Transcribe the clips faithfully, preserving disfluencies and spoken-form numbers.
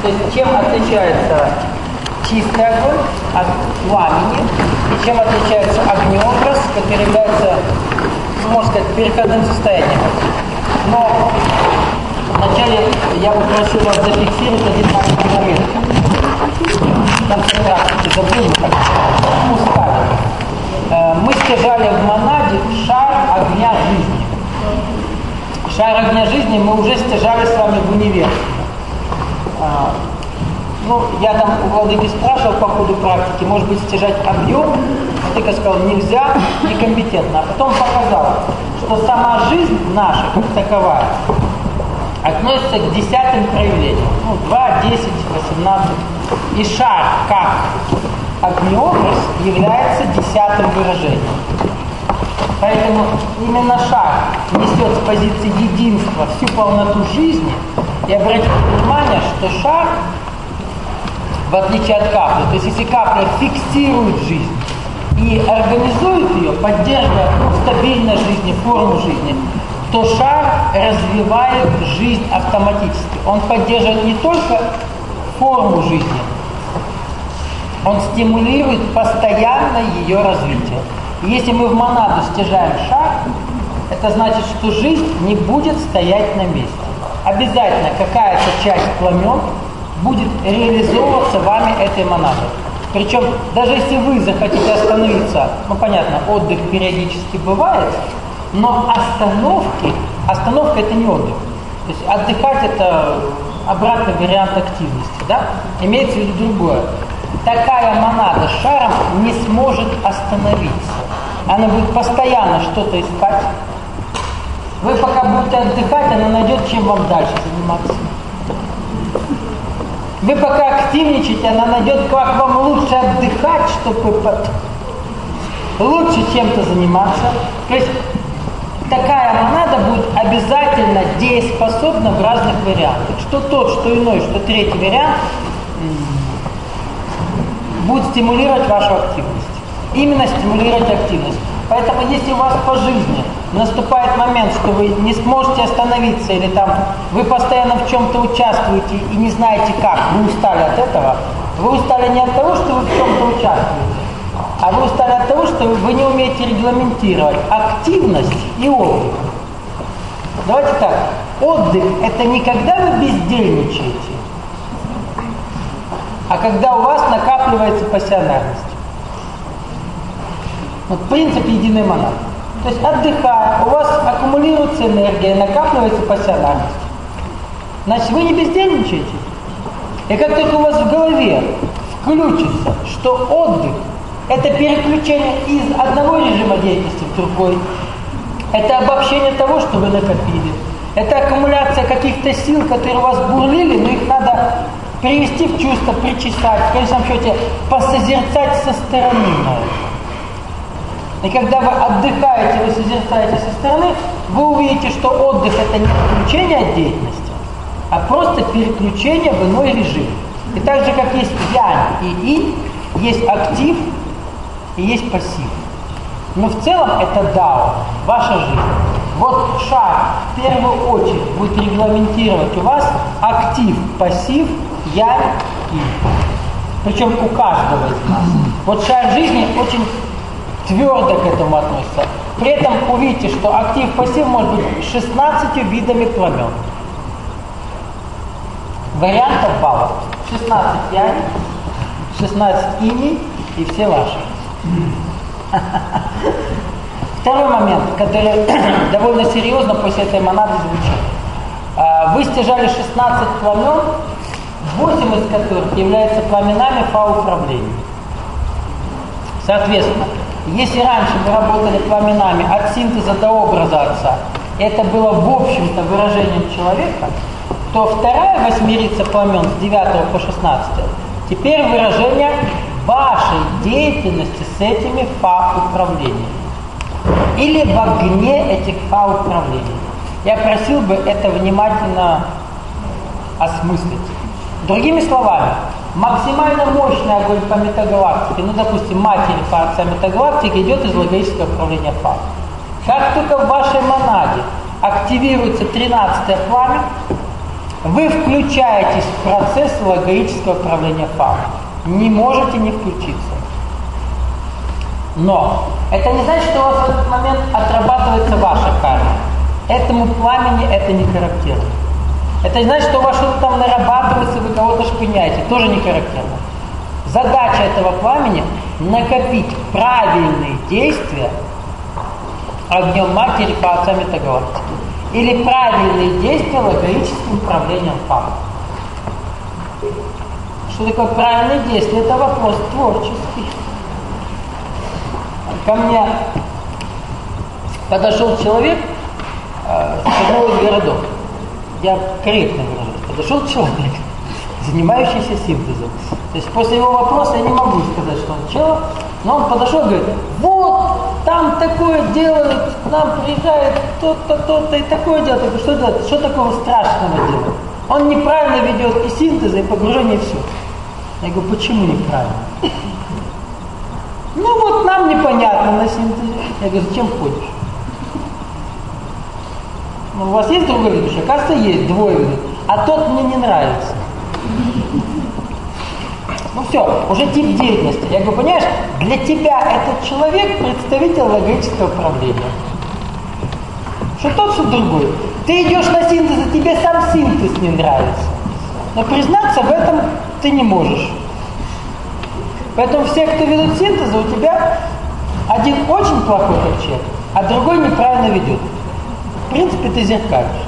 то есть чем отличается чистый огонь от пламени, и чем отличается огнеобраз, который является, можно сказать, переходным состоянием. Но вначале я бы просил вас зафиксировать один маленький момент. В конце практики забыли, как устали. Мы стяжали в монаде шар огня жизни. Шар огня жизни мы уже стяжали с вами в универе. Ну, я там у владыки спрашивал по ходу практики, может быть, стяжать объем. Владыка сказал, нельзя, некомпетентно. А потом показал, что сама жизнь наша, как таковая, относится к десятым проявлениям. Ну, два, десять, восемнадцать. И шар, как огнеобраз, является десятым выражением. Поэтому именно шар несет с позиции единства всю полноту жизни. И обратите внимание, что шар, в отличие от капли, то есть если капля фиксирует жизнь и организует ее, поддерживая стабильность жизни, форму жизни, то шар развивает жизнь автоматически. Он поддерживает не только форму жизни, он стимулирует постоянно ее развитие. И если мы в монаду стяжаем шар, это значит, что жизнь не будет стоять на месте. Обязательно какая-то часть пламен будет реализовываться вами этой монадой. Причем, даже если вы захотите остановиться, ну понятно, отдых периодически бывает, но остановки, остановка это не отдых. То есть отдыхать это обратный вариант активности, да? Имеется в виду другое. Такая монада с шаром не сможет остановиться. Она будет постоянно что-то искать. Вы пока будете отдыхать, она найдет, чем вам дальше заниматься. Вы пока активничаете, она найдет, как вам лучше отдыхать, чтобы под... лучше чем-то заниматься. То есть такая монада будет обязательно дееспособна в разных вариантах. Что тот, что иной, что третий вариант будет стимулировать вашу активность. Именно стимулировать активность. Поэтому если у вас по жизни наступает момент, что вы не сможете остановиться, или там вы постоянно в чем-то участвуете и не знаете как, вы устали от этого, вы устали не от того, что вы в чем-то участвуете, а вы устали от того, что вы не умеете регламентировать активность и отдых. Давайте так, отдых это не когда вы бездельничаете, а когда у вас накапливается пассионарность. Вот принцип единой монады. То есть отдыхая, у вас аккумулируется энергия, накапливается пассионарность. Значит, вы не бездельничаете. И как только у вас в голове включится, что отдых – это переключение из одного режима деятельности в другой, это обобщение того, что вы накопили, это аккумуляция каких-то сил, которые у вас бурлили, но их надо привести в чувство, причесать, в конечном счете посозерцать со стороны. И когда вы отдыхаете, вы созерцаете со стороны, вы увидите, что отдых – это не отключение от деятельности, а просто переключение в иной режим. И так же, как есть янь и инь, есть актив и есть пассив. Но в целом это дао, ваша жизнь. Вот шар в первую очередь будет регламентировать у вас актив, пассив, янь, инь. Причем у каждого из нас. Вот шар жизни очень твердо к этому относится. При этом увидите, что актив-пассив может быть шестнадцатью видами пламен. Вариантов баллов. шестнадцать янь, шестнадцать иней и все ваши. Второй момент, который довольно серьезно после этой монады звучит. Вы стяжали шестнадцать пламен, восемь из которых являются пламенами фа-управления. Соответственно, если раньше вы работали пламенами от синтеза до образа Отца, это было в общем-то выражением человека, то вторая восьмерица пламен с девятого по шестнадцатое теперь выражение вашей деятельности с этими фа-управлениями. Или в огне этих фа-управлений. Я просил бы это внимательно осмыслить. Другими словами, максимально мощный огонь по метагалактике, ну, допустим, матери по отца метагалактики идет из логического управления фа. Как только в вашей монаде активируется тринадцатое пламя, Вы включаетесь в процесс логического управления фамой. Не можете не включиться. Но это не значит, что у вас в этот момент отрабатывается ваша карма. Этому пламени это не характерно. Это не значит, что у вас что-то там нарабатывается, вы кого-то шпыняете. Тоже не характерно. Задача этого пламени – накопить правильные действия огнем матери по отцам метагалактики. Или правильные действия логическим управлением фамой. Что такое правильное действие? Это вопрос творческий. Ко мне подошел человек э, с одного из городов. Я корректно выражаюсь. Подошел человек, занимающийся синтезом. То есть после его вопроса я не могу сказать, что он человек, но он подошел и говорит: вот, там такое делают, к нам приезжает то-то, то-то и такое делают. Я говорю: что делать? Что такого страшного делать? Он неправильно ведет и синтез, и погружение, и все. Я говорю: почему неправильно? Ну вот нам непонятно на синтезе. Я говорю: зачем ходишь? Ну, у вас есть другой ведущий? Оказывается, есть двое ведущих. А тот мне не нравится. Ну все, уже тип деятельности. Я говорю: понимаешь, для тебя этот человек представитель логического управления. Что тот, что другой. Ты идешь на синтез, и тебе сам синтез не нравится. Но признаться в этом ты не можешь. Поэтому все, кто ведут синтезы, у тебя один очень плохой как человек, а другой неправильно ведет. В принципе, ты зеркалишь.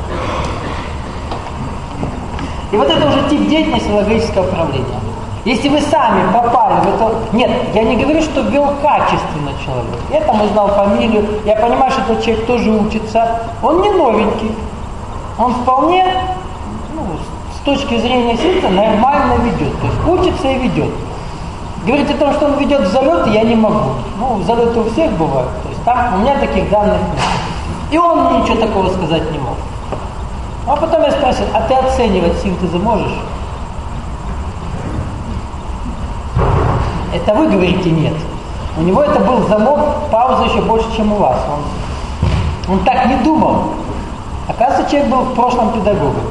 И вот это уже тип деятельности логического управления. Если вы сами попали в это... Нет, я не говорю, что вел качественно человек. Я там узнал фамилию, я понимаю, что этот человек тоже учится. Он не новенький. Он вполне, ну, с точки зрения синтеза, нормально ведет. То есть учится и ведет. Говорить о том, что он ведет в залеты, я не могу. Ну, залеты у всех бывают. То есть там у меня таких данных нет. И он мне ничего такого сказать не мог. А потом я спросил: а ты оценивать синтезы можешь? Это вы говорите нет. У него это был замок, пауза еще больше, чем у вас. Он, он так не думал. Оказывается, человек был в прошлом педагогом.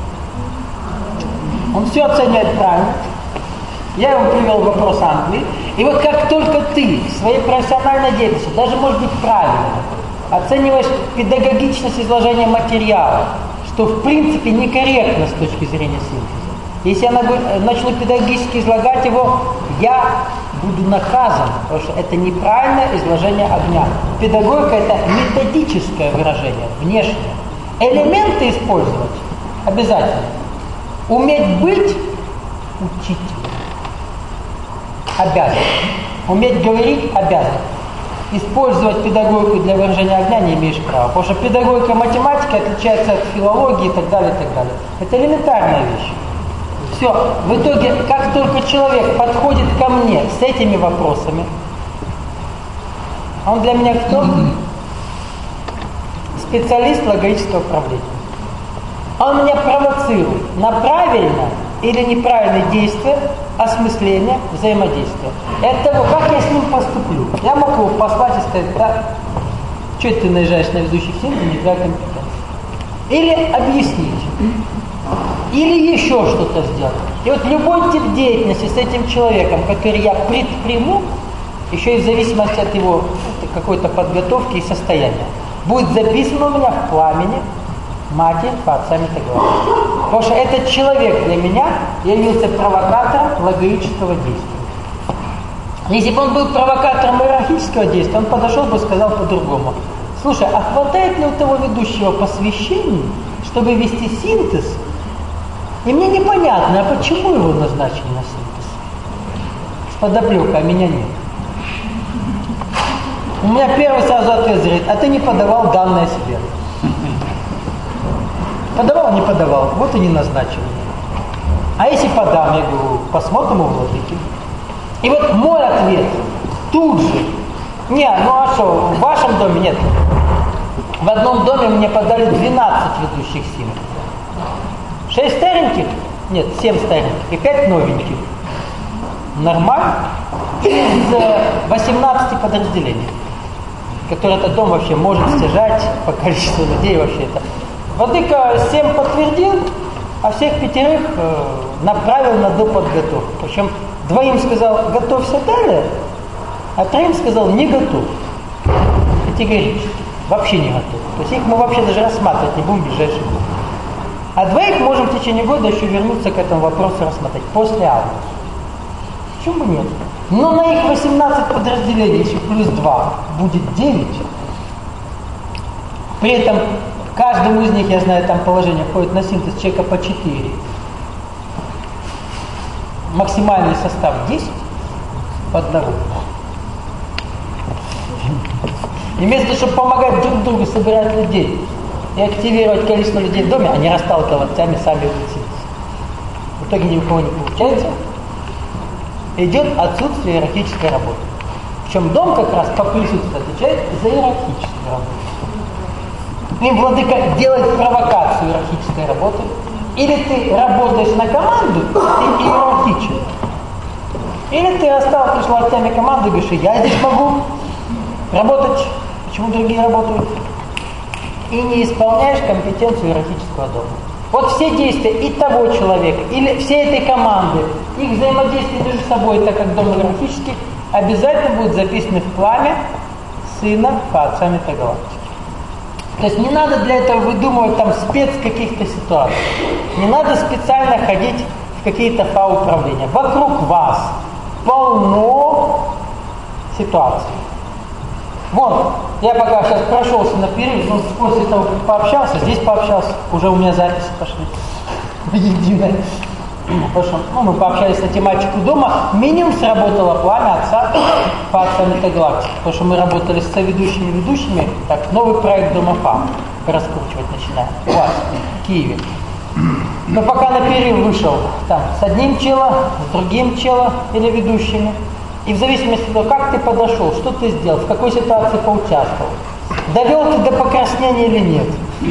Он все оценивает правильно. Я ему привел вопрос Англии. И вот как только ты в своей профессиональной деятельности, даже может быть правильно, оцениваешь педагогичность изложения материала, что в принципе некорректно с точки зрения синтеза. Если я начну педагогически излагать его, я буду наказан, потому что это неправильное изложение огня. Педагогика – это методическое выражение, внешнее. Элементы использовать обязательно. Уметь быть учителем обязан. Уметь говорить обязан. Использовать педагогику для выражения огня не имеешь права. Потому что педагогика математики отличается от филологии и так далее, и так далее. Это элементарная вещь. Все. В итоге, как только человек подходит ко мне с этими вопросами, он для меня кто? Специалист логического управления. Он меня провоцирует на правильное или неправильное действие, осмысление, взаимодействие. Это того, как я с ним поступлю. Я мог его послать и сказать: да, что ты наезжаешь на ведущих синтезов, не твоя компетенция. Или объяснить. Или еще что-то сделать. И вот любой тип деятельности с этим человеком, который я предприму, еще и в зависимости от его какой-то подготовки и состояния, будет записано у меня в пламени Матерь по отцам метагалактики. Потому что этот человек для меня явился провокатором логического действия. Если бы он был провокатором иерархического действия, он подошел бы и сказал по-другому: слушай, а хватает ли у того ведущего посвящений, чтобы вести синтез? И мне непонятно, а почему его назначили на синтез? С подоплекой, а меня нет. У меня первый сразу ответ говорит: а ты не подавал данные себе. Подавал, не подавал, вот и не назначили. А если подам, я говорю: посмотрим у владыки. И вот мой ответ тут же: не, ну а что, в вашем доме нет. В одном доме мне подали двенадцать ведущих сил. шесть стареньких? Нет, семь стареньких и пять новеньких. Нормально? Из восемнадцати подразделений, которые этот дом вообще может стяжать по количеству людей вообще это. Владыка семь подтвердил, а всех пятерых э, направил на доподготовку. Причем двоим сказал, готовься далее, а троим сказал, не готов. Категорически. Вообще не готов. То есть их мы вообще даже рассматривать не будем в ближайшие годы. А двоих можем в течение года еще вернуться к этому вопросу рассмотреть. После августа. Почему бы нет? Но на их восемнадцать подразделений еще плюс два будет девять. При этом каждому из них, я знаю, там положение входит на синтез человека по четыре. Максимальный состав десять по одному. И вместо того, чтобы помогать друг другу собирать людей и активировать количество людей в доме, они расталкивают сами, сами идут синтез. В итоге ни у кого не получается. Идет отсутствие иерархической работы. Причем дом как раз по присутствию отвечает за иерархическую работу. Им владыка делает провокацию иерархической работы. Или ты работаешь на команду, ты иерархичен. Или ты расталкиваешь локтями команду и говоришь, я здесь могу работать, почему другие работают. И не исполняешь компетенцию иерархического дома. Вот все действия и того человека, или всей этой команды, их взаимодействие между собой, так как дом иерархический, обязательно будут записаны в пламя сына по отцам этой галактики. То есть не надо для этого выдумывать там спец каких-то ситуаций. Не надо специально ходить в какие-то фау-управления. Вокруг вас полно ситуаций. Вот, я пока сейчас прошелся на перерыв, но после того, как пообщался, здесь пообщался, уже у меня записи пошли. Единая. Потому что ну, мы пообщались на тематику дома, минимум сработало пламя отца по отцам этой галактики. Потому что мы работали с соведущими ведущими, так, новый проект Дома ФАМ раскручивать начинаем. У вас, в Киеве. Но пока на перерыв вышел, там, с одним челом, с другим челом или ведущими. И в зависимости от того, как ты подошел, что ты сделал, в какой ситуации поучаствовал, довел ты до покраснения или нет,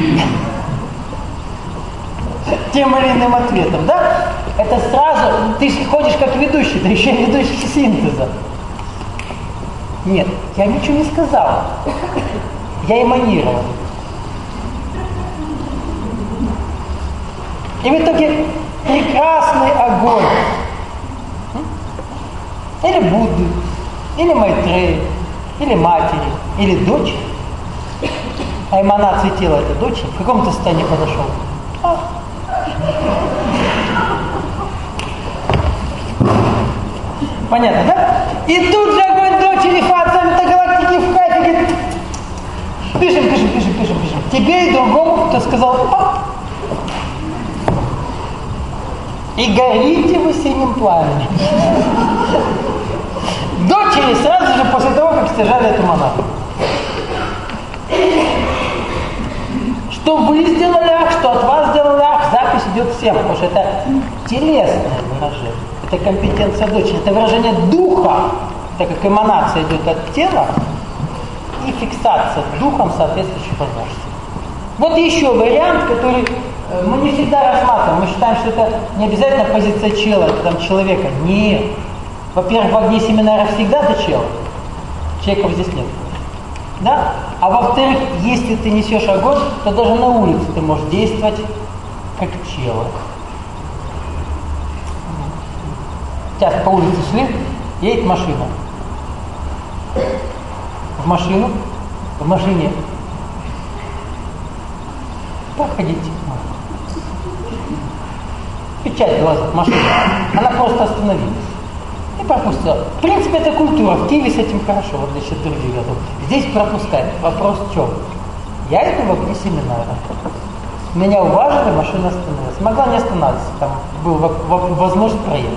тем или иным ответом, да? Это сразу, ты ходишь как ведущий, ты еще ведущий синтеза. Нет, я ничего не сказал, я эманировал. И в итоге прекрасный огонь. Или Будды, или Майтреи, или матери, или дочь. А эманация тела это дочь, в каком-то состоянии подошел. А. Понятно, да? И тут же огонь дочери фацами до галактики в кайфе говорит, пишем, пишем, пишем, пишем, пишем. Тебе и другому, кто сказал, а. И горите вы синим пламенем. Дочери сразу же после того, как стяжали эту монаху. Что вы сделали ах, что от вас сделали ах, запись идет всем, потому что это телесное выражение. Это компетенция дочери, это выражение духа, так как эманация идет от тела и фиксация духом соответствующих возможностей. Вот еще вариант, который мы не всегда рассматриваем. Мы считаем, что это не обязательно позиция чела, это там человека. Нет. Во-первых, в огне семинара всегда до чела. Человеков здесь нет. Да? А во-вторых, если ты несешь огонь, то даже на улице ты можешь действовать как чело. Сейчас по улице шли, едет машина. В машину, в машине проходите. Печать глаза машины. Она просто остановилась. И пропустила. В принципе, это культура. В Киеве с этим хорошо, вот для других годов. Здесь пропускают. Вопрос в чем? Я иду в огне семинара. Меня уважили, машина остановилась. Могла не останавливаться, там была возможность проехать.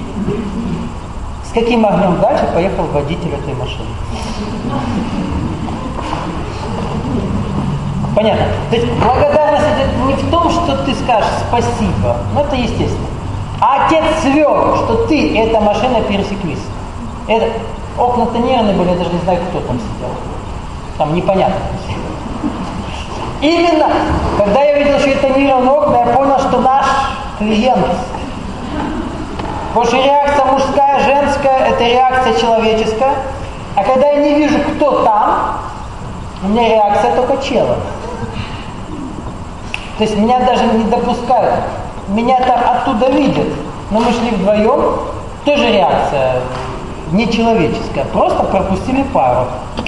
С каким огнем дальше поехал водитель этой машины? Понятно. То есть благодарность это не в том, что ты скажешь спасибо, но это естественно. А отец свел, что ты и эта машина пересеклись. Это, окна тонированные были, я даже не знаю, кто там сидел. Там непонятно. Именно, когда я видел, что это тонированные окна, я понял, что наш клиент. Потому что реакция мужская, женская, это реакция человеческая. А когда я не вижу, кто там, у меня реакция только чела. То есть меня даже не допускают меня там оттуда видят, но мы шли вдвоем, тоже реакция нечеловеческая, просто пропустили пару.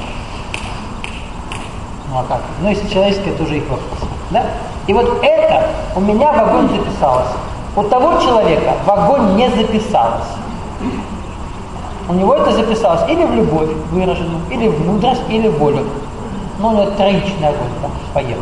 Ну а как? Ну если человеческое, тоже их вопрос. Да? И вот это у меня в огонь записалось. У того человека в огонь не записалось. У него это записалось или в любовь выраженную, или в мудрость, или в волю. Ну, у него троичный огонь там поехал.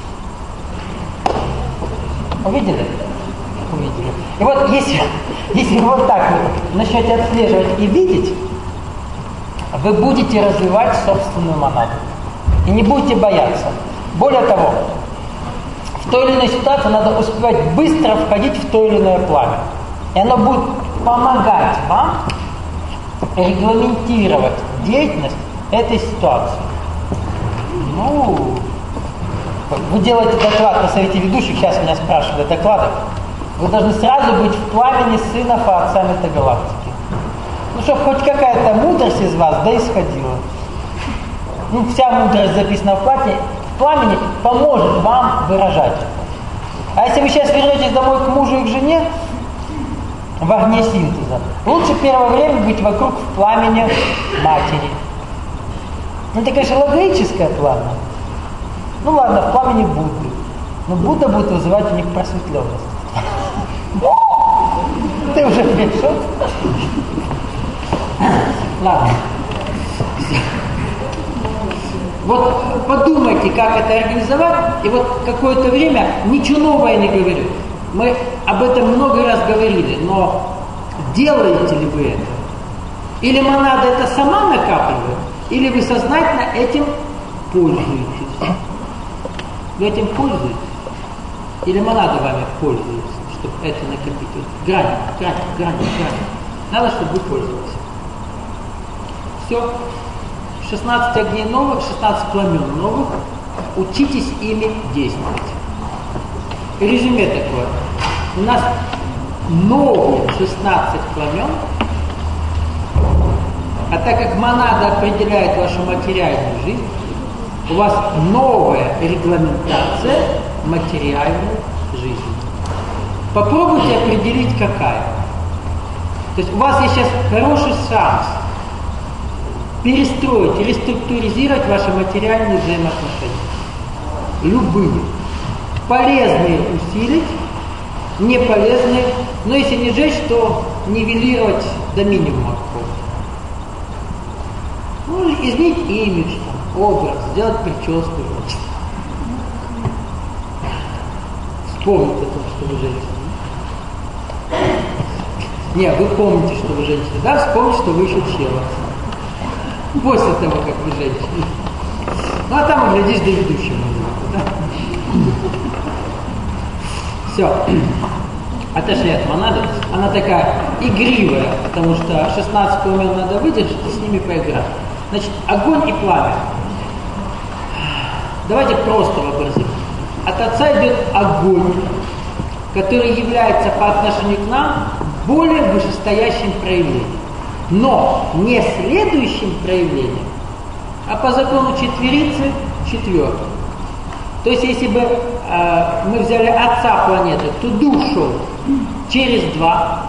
Увидели? Увидели. И вот если, если вы вот так вот начнете отслеживать и видеть, вы будете развивать собственную монаду. И не будете бояться. Более того, в той или иной ситуации надо успевать быстро входить в то или иное пламя. И оно будет помогать вам регламентировать деятельность этой ситуации. Ну, вы делаете доклад на совете ведущих, сейчас меня спрашивают о докладах, вы должны сразу быть в пламени сынов и отца метагалактики. Ну, чтобы хоть какая-то мудрость из вас да исходила. Ну, вся мудрость записана в пламени, в пламени поможет вам выражать это. А если вы сейчас вернетесь домой к мужу и к жене, в огне синтеза, лучше первое время быть вокруг в пламени матери. Ну, это, конечно, логическое пламя. Ну, ладно, в пламени Будды. Но Будда будет вызывать у них просветленность. Ты уже пришел? Ладно. Вот подумайте, как это организовать, и вот какое-то время ничего нового я не говорю. Мы об этом много раз говорили, но делаете ли вы это? Или монада это сама накапливает, или вы сознательно этим пользуетесь? Вы этим пользуетесь? Или монада вами пользуется, чтобы это накопить? Грань, грань, грань, грань. Надо, чтобы вы пользовались. Все. шестнадцать огней новых, шестнадцать пламен новых. Учитесь ими действовать. Резюме такое. У нас новые шестнадцать пламен, а так как монада определяет вашу материальную жизнь, у вас новая регламентация материальной жизни. Попробуйте определить, какая. То есть у вас есть сейчас хороший шанс перестроить или структуризировать ваши материальные взаимоотношения. Любые. Полезные усилить, не полезные, но если не жечь, то нивелировать до минимума. Ну, изменить имидж, там, образ, сделать прическу. Вспомнить о том, что вы женщина. Не, вы помните, что вы женщина. Да, вспомните, что вы еще чела. После того, как вы женщина. Ну, а там, глядишь, до ведущего. Да? Все. Отошли от монады. Она такая игривая, потому что шестнадцать пламен надо выдержать и с ними поиграть. Значит, огонь и пламя. Давайте просто вообразим. От Отца идет огонь, который является по отношению к нам более вышестоящим проявлением. Но не следующим проявлением, а по закону четверицы четвертым. То есть, если бы э, мы взяли Отца планеты, то дух шел через два.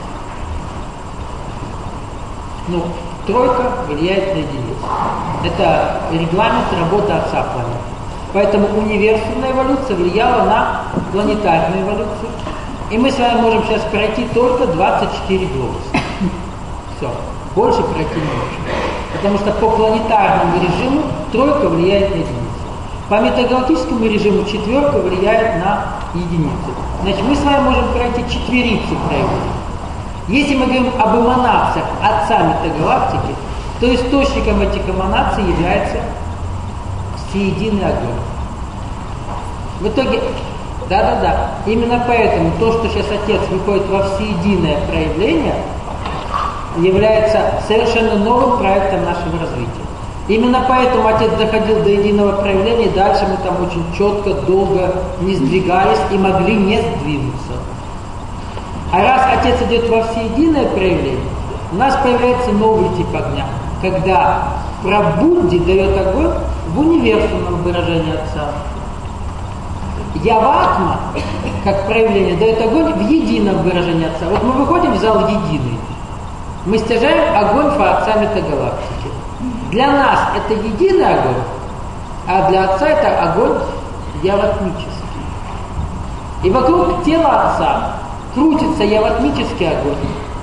Ну, тройка влияет на единицу. Это регламент работы Отца планеты. Поэтому универсальная эволюция влияла на планетарную эволюцию. И мы с вами можем сейчас пройти только двадцать четыре глобуса. Все. Больше пройти не можем. Потому что по планетарному режиму тройка влияет на единицу. По метагалактическому режиму четверка влияет на единицу. Значит, мы с вами можем пройти четверицу проявлений. Если мы говорим об эманациях Отца метагалактики, то источником этих эманаций является всеединый огонь. В итоге, да-да-да, именно поэтому то, что сейчас Отец выходит во всеединое проявление, является совершенно новым проектом нашего развития. Именно поэтому Отец доходил до единого проявления, и дальше мы там очень четко, долго не сдвигались и могли не сдвинуться. А раз Отец идет во всеединое проявление, у нас появляется новый тип огня, когда Прабудди дает огонь в универсальном выражении Отца. яватма, как проявление, дает огонь в едином выражении Отца. Вот мы выходим в зал единый. Мы стяжаем огонь Фа-Отца метагалактики. Для нас это единый огонь, а для Отца это огонь яватмический. И вокруг тела Отца крутится яватмический огонь.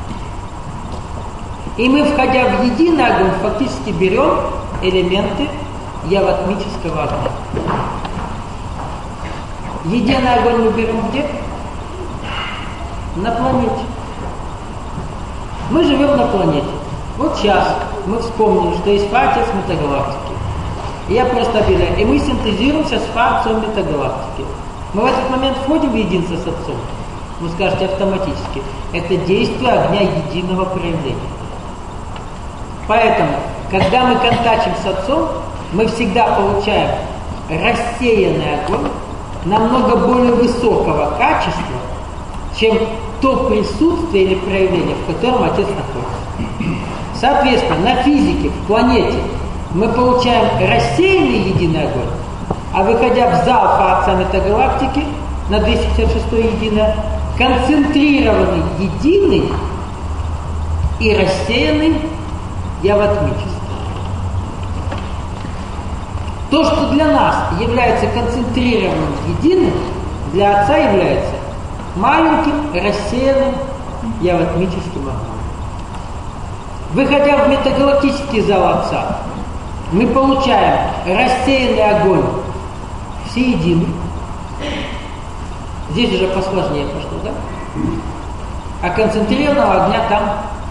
И мы, входя в единый огонь, фактически берем элементы яватмического огня. Единый огонь мы берем где? На планете. Мы живем на планете. Вот сейчас мы вспомнили, что есть Фа-Отец метагалактики. И я просто объявляю. И мы синтезируемся с Фа-Отцом метагалактики. Мы в этот момент входим в единство с Отцом. Вы скажете автоматически. Это действие огня единого проявления. Поэтому, когда мы контачим с Отцом, мы всегда получаем рассеянный огонь намного более высокого качества, чем то присутствие или проявление, в котором Отец находится. Соответственно, на физике, в планете, мы получаем рассеянный единый огонь, а выходя в зал Фа-Отца метагалактики, на двести пятьдесят шестой единое, концентрированный единый и рассеянный яватмический. То, что для нас является концентрированным единым, для Отца является маленьким, рассеянным яватмическим огнем. Выходя в метагалактический зал Отца, мы получаем рассеянный огонь всеединый. Здесь уже посложнее пошло, да? А концентрированного огня там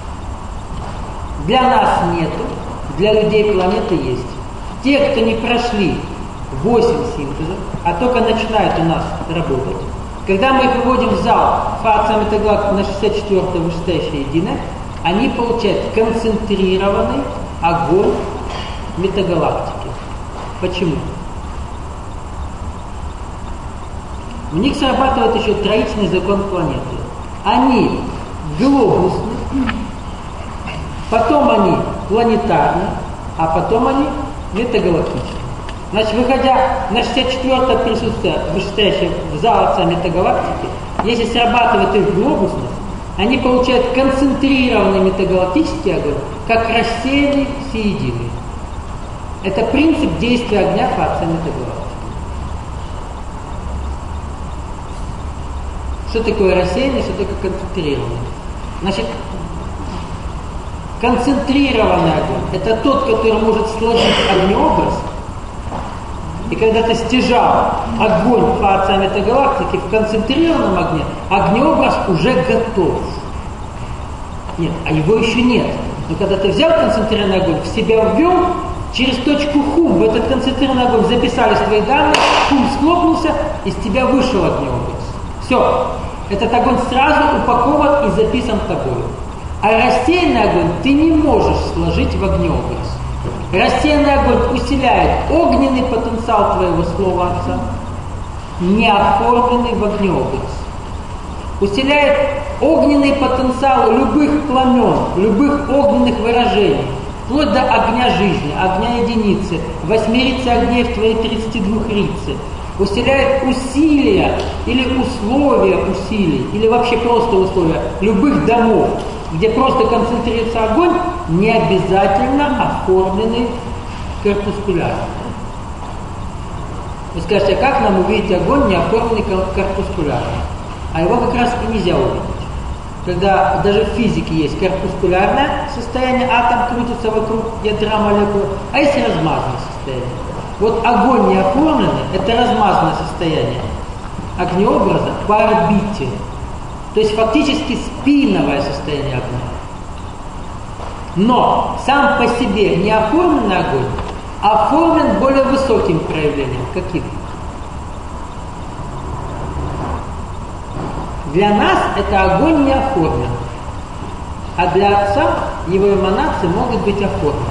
для нас нету, для людей планеты есть. Те, кто не прошли восемь синтезов, а только начинают у нас работать, когда мы их выводим в зал Фа-Отца метагалактики на шестьдесят четвёртое вышестоящее единое, они получают концентрированный огонь метагалактики. Почему? У них срабатывает еще троичный закон планеты. Они глобусны, потом они планетарны, а потом они метагалактические. Значит, выходя на шестьдесят четвёртое присутствие, вышестоящее в зал Отца метагалактики, если срабатывает их глобусность, они получают концентрированный метагалактический огонь, как рассеянный всеединый. Это принцип действия огня Фа-Отца метагалактики. Что такое рассеянный, что такое концентрированный? Значит, концентрированный огонь – это тот, который может сложить огнеобраз. И когда ты стяжал огонь Фа-Отца метагалактики в концентрированном огне, огнеобраз уже готов. Нет, а его еще нет. Но когда ты взял концентрированный огонь, в себя ввел, через точку хум в этот концентрированный огонь записались твои данные, хум схлопнулся, из тебя вышел огнеобраз. Все. Этот огонь сразу упакован и записан тобой. А рассеянный огонь ты не можешь сложить в огнеобраз. Рассеянный огонь усиляет огненный потенциал твоего слова Отца, не оформленный в огнеобраз. Усиляет огненный потенциал любых пламен, любых огненных выражений, вплоть до огня жизни, огня единицы, восьмерицы огней в твоей тридцати двух рице. Усиляет усилия или условия усилий, или вообще просто условия любых домов, где просто концентрируется огонь, не обязательно оформленный корпускулярно. Вы скажете, а как нам увидеть огонь, не оформленный корпускулярно? А его как раз и нельзя увидеть. Когда даже в физике есть корпускулярное состояние, атом крутится вокруг ядра молекулы, а есть размазанное состояние. Вот огонь не оформленный – это размазанное состояние огнеобраза по орбите. То есть фактически спиновое состояние огня. Но сам по себе не оформленный огонь оформлен более высоким проявлением. Каким? Для нас это огонь не оформлен. А для Отца его эманации могут быть оформлены.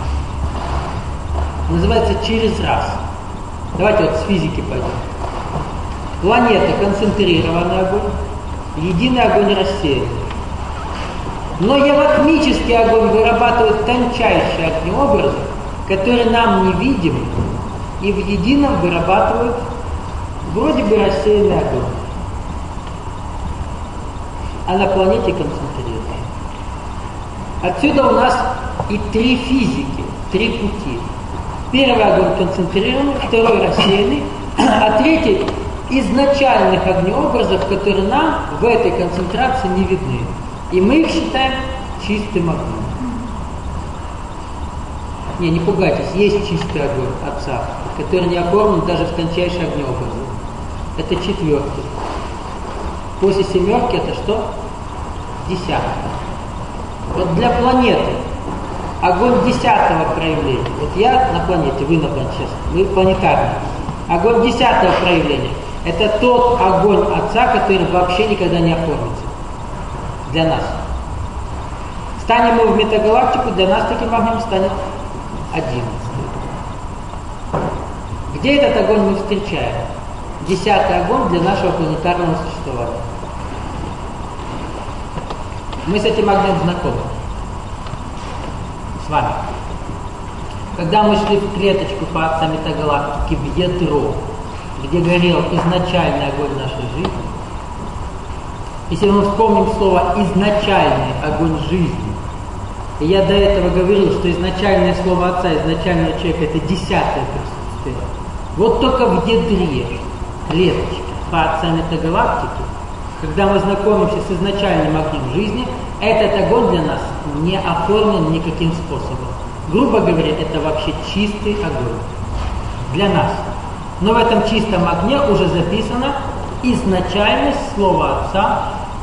Называется через раз. Давайте вот с физики пойдем. Планета – концентрированный огонь, единый огонь рассеянный. Но яватмический огонь вырабатывает тончайшие огнеобразы, которые нам невидимы, и в едином вырабатывают вроде бы рассеянный огонь, а на планете концентрирован. Отсюда у нас и три физики, три пути. Первый огонь концентрированный, второй рассеянный, а третий изначальных огнеобразов, которые нам в этой концентрации не видны. И мы их считаем чистым огнем. Не, не пугайтесь, есть чистый огонь Отца, который не оформлен даже в тончайшие огнеобразы. Это четвертый. После семерки это что? Десятый. Вот для планеты огонь десятого проявления. Вот я на планете, вы на планете сейчас, вы планетарный. Огонь десятого проявления. Это тот огонь Отца, который вообще никогда не оформится. Для нас. Станем мы в метагалактику, для нас таким огнем станет одиннадцатый. Где этот огонь мы встречаем? Десятый огонь для нашего планетарного существования. Мы с этим огнем знакомы. С вами. Когда мы шли в клеточку по отца метагалактики, в ядро, где горел изначальный огонь нашей жизни, если мы вспомним слово «изначальный огонь жизни», и я до этого говорил, что изначальное слово Отца, изначального человека – это десятое присутствие, вот только в ядре клеточки по отца метагалактики, когда мы знакомимся с изначальным огнем жизни, этот огонь для нас не оформлен никаким способом. Грубо говоря, это вообще чистый огонь для нас. Но в этом чистом огне уже записана изначальность слова Отца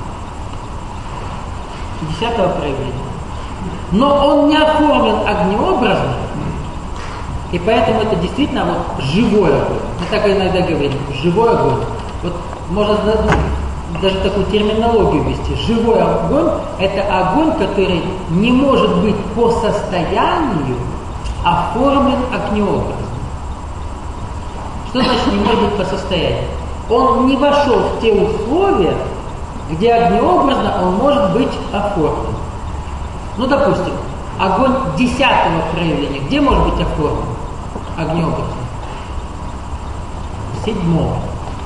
десятого проявления. Но он не оформлен огнеобразно, и поэтому это действительно вот живой огонь. Мы так иногда говорим, живой огонь. Вот можно даже такую терминологию ввести. Живой огонь – это огонь, который не может быть по состоянию оформлен огнеобразно. Что значит не может быть по состоянию? Он не вошел в те условия, где огнеобразно он может быть оформлен. Ну, допустим, огонь десятого проявления, где может быть оформлен огнеобразно? Седьмого.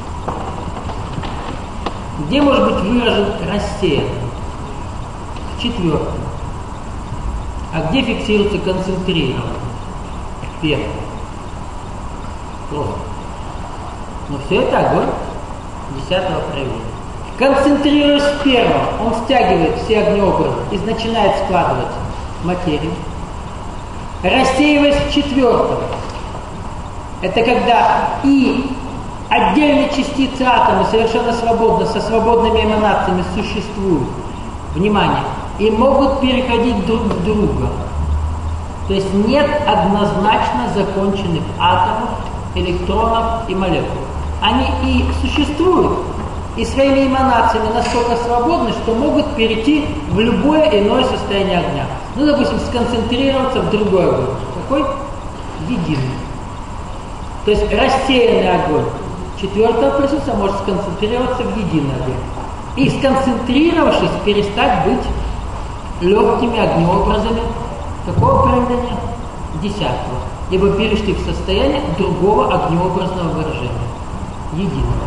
Где может быть выражен рассеянным? В четвертом. А где фиксируется концентрированно? В первом. Просто. Но все это огонь десятого проявления. Концентрируясь в первом, он стягивает все огнеобразы и начинает складывать материю. Рассеиваясь в четвертом, это когда и отдельные частицы атома совершенно свободно, со свободными эманациями существуют, внимание, и могут переходить друг в друга. То есть нет однозначно законченных атомов, электронов и молекул. Они и существуют, и своими эманациями настолько свободны, что могут перейти в любое иное состояние огня. Ну, допустим, сконцентрироваться в другой огонь. Какой? Единый. То есть рассеянный огонь четвертого присутствия может сконцентрироваться в единый огонь. И сконцентрировавшись, перестать быть легкими огнеобразами какого проявления? Десятого. Ибо перешли в состояние другого огнеобразного выражения. Единого.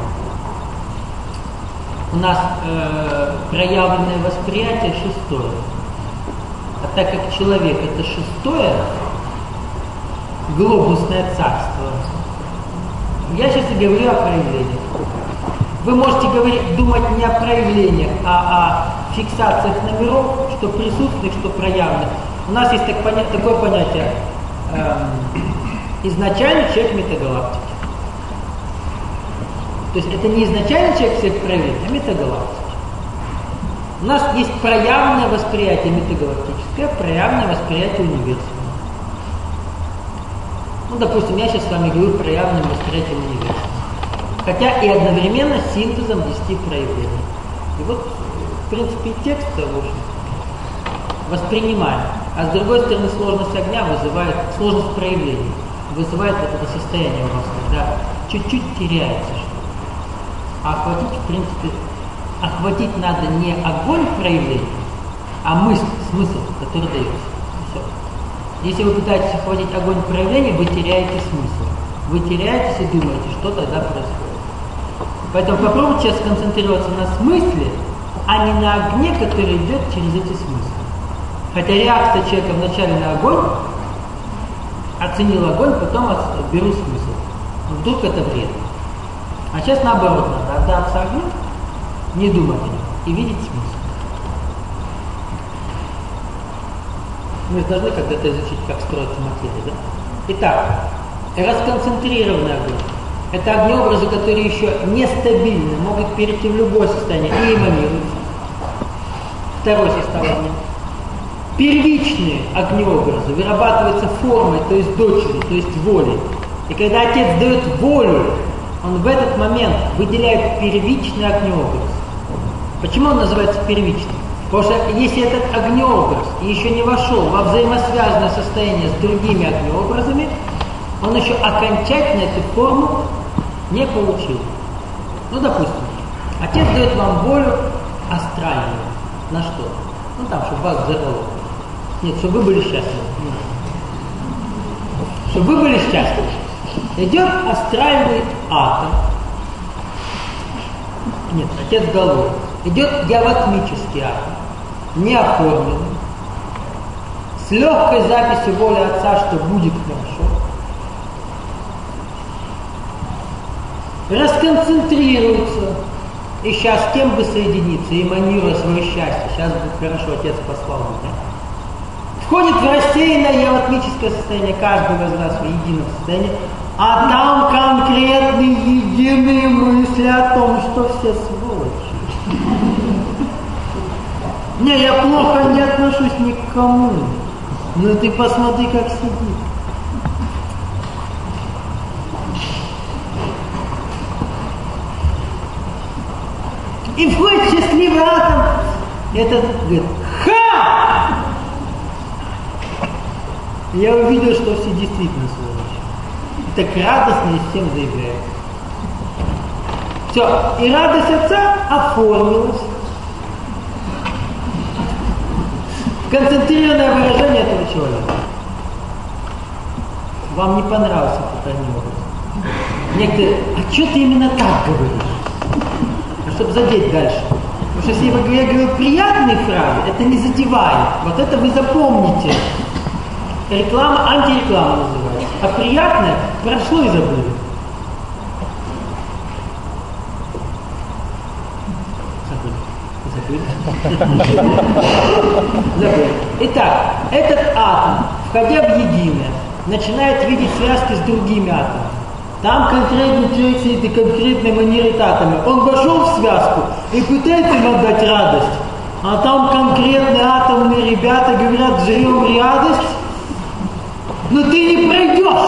У нас э, проявленное восприятие шестое. А так как человек это шестое глобусное царство, я сейчас и говорю о проявлениях. Вы можете говорить, думать не о проявлениях, а о фиксациях номеров, что присутственных, что проявленных. У нас есть так, поня- такое понятие э, изначальный человек метагалактики. То есть это не изначальный человек всех проявлений, а метагалактики. У нас есть проявленное восприятие метагалактическое, проявленное восприятие универсума. Ну, допустим, я сейчас с вами говорю проявленным восприятием универсума. Хотя и одновременно синтезом десяти проявлений. И вот, в принципе, и текст того же воспринимаем. А с другой стороны, сложность огня вызывает, сложность проявлений вызывает вот это состояние у вас, когда чуть-чуть теряется что-то. А охватить, в принципе, охватить надо не огонь проявлений, а мысль, смысл, который дается. Все. Если вы пытаетесь охватить огонь проявления, вы теряете смысл. Вы теряетесь и думаете, что тогда происходит. Поэтому попробуйте сейчас сконцентрироваться на смысле, а не на огне, который идет через эти смыслы. Хотя реакция человека вначале на огонь, оценил огонь, потом беру смысл. Вдруг это вредно. А сейчас наоборот надо отдаться огню, не думать о нем и видеть смысл. Мы же должны когда-то изучить, как строится материя, да? Итак, расконцентрированный огонь. Это огнеобразы, которые еще нестабильны, могут перейти в любое состояние и эманируются. Второй состав огня. Первичные огнеобразы вырабатываются формой, то есть дочерью, то есть волей. И когда отец дает волю, он в этот момент выделяет первичный огнеобраз. Почему он называется первичным? Потому что если этот огнеобраз еще не вошел во взаимосвязанное состояние с другими огнеобразами, он еще окончательно эту форму не получил. Ну, допустим, отец дает вам волю астральную. На что? Ну, там, чтобы вас взорвало. Нет, чтобы вы были счастливы. Чтобы вы были счастливы. Идет астральный атом. Нет, отец головы. Идет диалатмический атом. Не оформленный. С легкой записью воли отца, что будет хорошо. Расконцентрируется. И сейчас с кем бы соединиться, эманируя свое счастье. Сейчас будет хорошо, отец послал меня. Входит в рассеянное диалатмическое состояние, каждого из нас в едином состоянии. А там конкретные единые мысли о том, что все сволочи. Не, я плохо не отношусь ни к кому. Но ты посмотри, как сидит. И входит счастливый атом. Этот говорит: ха! Я увидел, что все действительно сволочи. Так радостно и всем заявляет. Все, и радость отца оформилась. Концентрированное выражение этого человека. Вам не понравился этот образ. Некоторые: а что ты именно так говоришь? Чтобы задеть дальше. Потому что если я говорю приятные фразы, это не задевает. Вот это вы запомните. Реклама, антиреклама называется. А приятное прошло и забыли. Забыли. Забыли. Забыли. Итак, этот атом, входя в единое, начинает видеть связки с другими атомами. Там конкретный человек сидит и конкретно эманирует атомы. Он вошел в связку и пытается им отдать радость. А там конкретные атомные ребята говорят: жрем радость, но ты не пройдешь.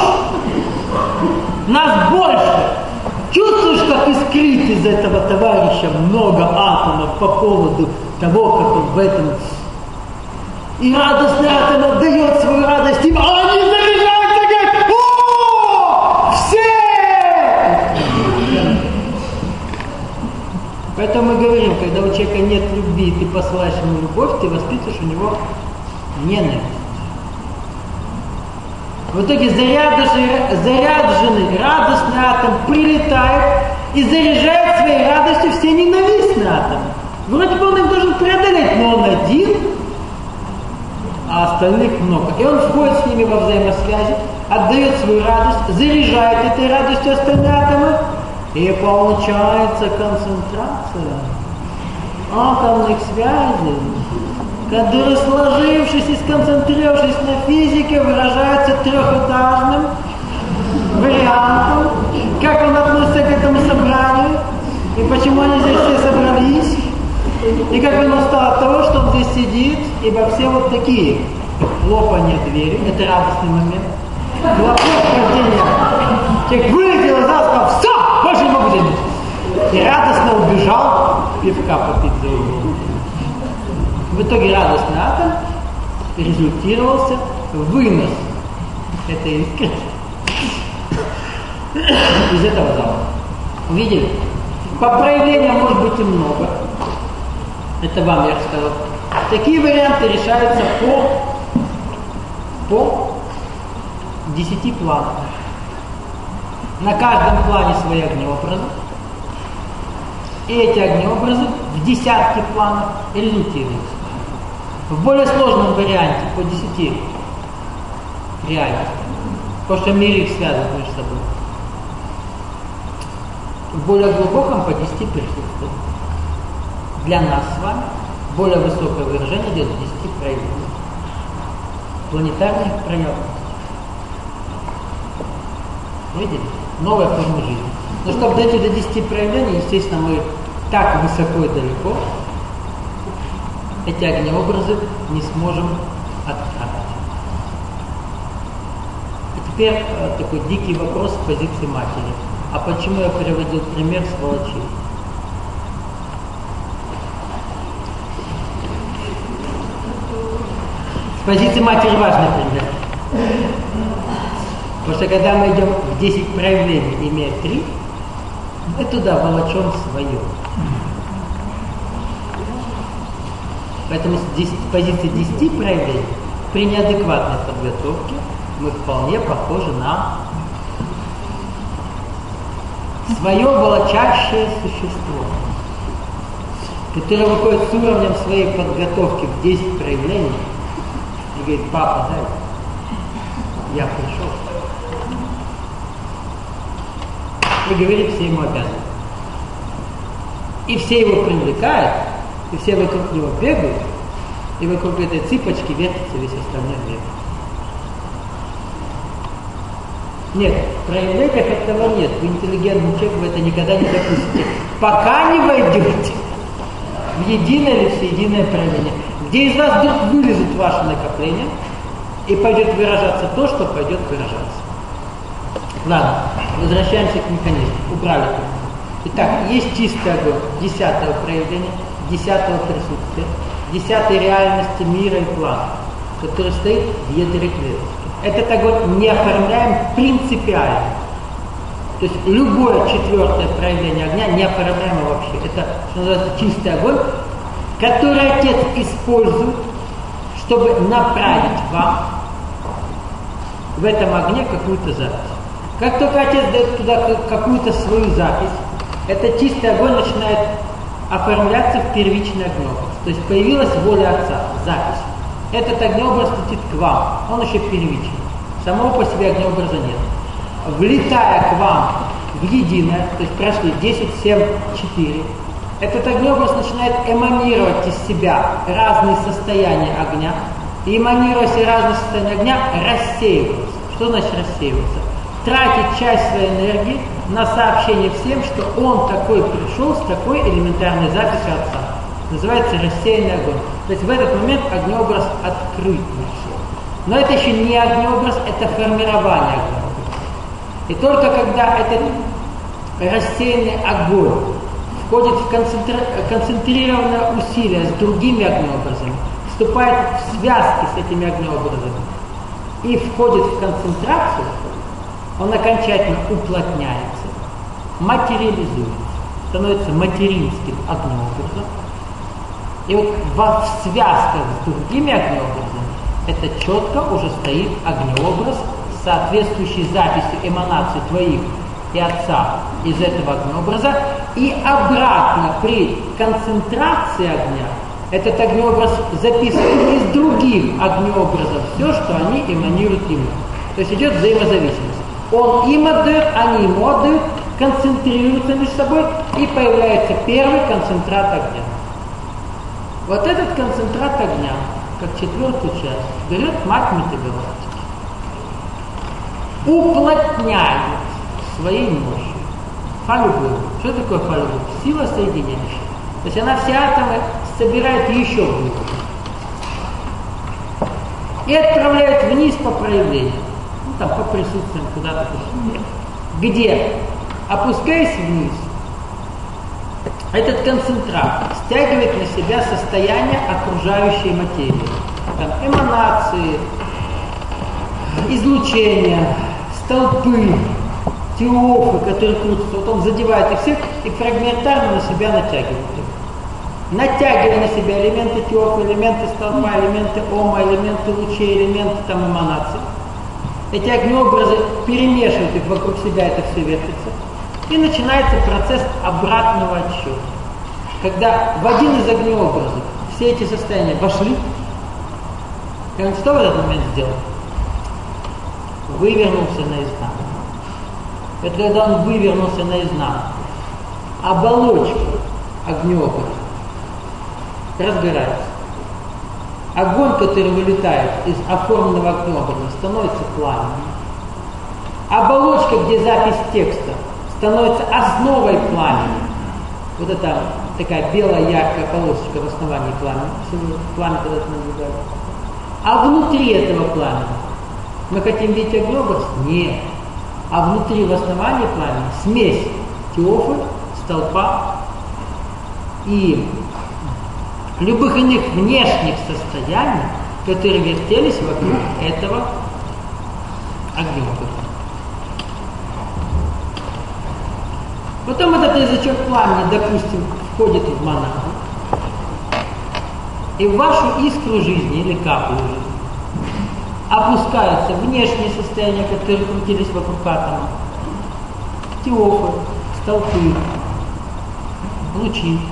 Нас больше. Чувствуешь, как искрит из этого товарища много атомов по поводу того, как он в этом. И радостный атом отдает свою радость им, а они заряжаются и говорят: о, все! Поэтому мы говорим, когда у человека нет любви, ты посылаешь ему любовь, ты воспитываешь у него ненависть. В итоге заряженный, заряженный радостный атом прилетает и заряжает своей радостью все ненавистные атомы. Вроде бы он их должен преодолеть, но он один, а остальных много. И он входит с ними во взаимосвязи, отдает свою радость, заряжает этой радостью остальные атомы, и получается концентрация атомных связей, которые, сложившись и сконцентрировавшись на физике, выражаются трехэтажным вариантом, как он относится к этому собранию, и почему они здесь все собрались, и как он устал от того, что он здесь сидит, ибо все вот такие. Хлопанье двери, это радостный момент. Хлопок рождения. Человек вылетел из зала, сказал: все, больше не могу сидеть. И радостно убежал пивка попить за углом. В итоге радостный атом результировался в вынос этой искры из этого зала. Увидели? По проявлениям может быть и много. Это вам я рассказал. Такие варианты решаются по, по десяти планам. На каждом плане свои огнеобразы. И эти огнеобразы в десятки планов элементируются. В более сложном варианте по десяти реальностям. Потому что мир их связан между собой. В более глубоком по десяти присутствует. Для нас с вами более высокое выражение идет в десяти проявлениях. Планетарных проявлений. Видели? Новая форма жизни. Но чтобы дойти до десяти проявлений, естественно, мы так высоко и далеко эти огнеобразы не сможем отправить. И теперь э, такой дикий вопрос с позиции матери. А почему я приводил пример с волочей? С позиции матери важный пример. Потому что когда мы идем в десять проявлений, имея три, мы туда волочем свое. Поэтому с позиции десяти проявлений при неадекватной подготовке мы вполне похожи на свое волочащее существо, которое выходит с уровнем своей подготовки в десять проявлений и говорит: папа, дай, я пришел. И говорит, все ему обязаны. И все его привлекают, и все вокруг него бегают, и вокруг этой цыпочки вертится весь остальной мир. Нет, в проявлениях этого нет. Вы интеллигентный человек, вы это никогда не допустите. Пока не войдете в единое или всеединое проявление, где из вас вдруг вылезет ваше накопление и пойдет выражаться то, что пойдет выражаться. Ладно, возвращаемся к механизму. Убрали. Итак, есть чистый огонь десятого проявления, десятого присутствия, десятой реальности мира и плана, который стоит в ядре клетки. Этот огонь не оформляем принципиально. То есть любое четвертое проявление огня не оформляемо вообще. Это, что называется, чистый огонь, который Отец использует, чтобы направить вам в этом огне какую-то запись. Как только Отец дает туда какую-то свою запись, этот чистый огонь начинает оформляться в первичный огнеобраз. То есть появилась воля Отца, запись. Этот огнеобраз летит к вам, он еще первичный. Самого по себе огнеобраза нет. Влетая к вам в единое, то есть прошли десять, семь, четыре, этот огнеобраз начинает эманировать из себя разные состояния огня, и эманируя все разные состояния огня, рассеиваться. Что значит рассеиваться? Тратить часть своей энергии на сообщение всем, что он такой пришел с такой элементарной записью Отца. Называется рассеянный огонь. То есть в этот момент огнеобраз открыт на все. Но это еще не огнеобраз, это формирование огнеобраза. И только когда этот рассеянный огонь входит в концентри... концентрированное усилие с другими огнеобразами, вступает в связки с этими огнеобразами и входит в концентрацию, он окончательно уплотняется, материализуется, становится материнским огнеобразом. И вот в связках с другими огнеобразами это четко уже стоит огнеобраз, соответствующий записи эманаций твоих и Отца из этого огнеобраза. И обратно при концентрации огня этот огнеобраз записывает из других огнеобразов все, что они эманируют ему. То есть идет взаимозависимость. Он им отдает, они ему отдают, концентрируются между собой, и появляется первый концентрат огня. Вот этот концентрат огня, как четвертую часть, берет мать метагалактики, уплотняет своей мощью. Фалюбу. Что такое фалюбу? Сила соединяющая. То есть она все атомы собирает еще глубже и отправляет вниз по проявлению. Ну, там по присутствиям куда-то. Где, опускаясь вниз, этот концентрат стягивает на себя состояние окружающей материи. Там эманации, излучения, столпы, теофы, которые крутятся. Вот он задевает их всех и фрагментарно на себя натягивает их. Натягивая на себя элементы теофа, элементы столпа, элементы ома, элементы лучей, элементы там эманаций. Эти огнеобразы перемешивают их вокруг себя, это все вертится. И начинается процесс обратного отсчета. когда в один из огнеобразов все эти состояния вошли, и он что в этот момент сделал? Вывернулся наизнанку. Это когда он вывернулся наизнанку, оболочка огнеобраза разгорается. Огонь, который вылетает из оформленного огнеобраза, становится пламенем. Оболочка, где запись текста, становится основой пламени. Вот это такая белая яркая полосочка в основании пламени. Пламя когда-то наблюдали. А внутри этого пламени мы хотим видеть огнеобраз? Нет. А внутри, в основании пламени, смесь теофы, столпа и любых иных внешних состояний, которые вертелись вокруг этого огнеобраза. Потом этот язычок пламени, допустим, входит в монаду, и в вашу искру жизни или каплю жизни опускаются внешние состояния, которые крутились вокруг атома, теофы, столпы, лучи.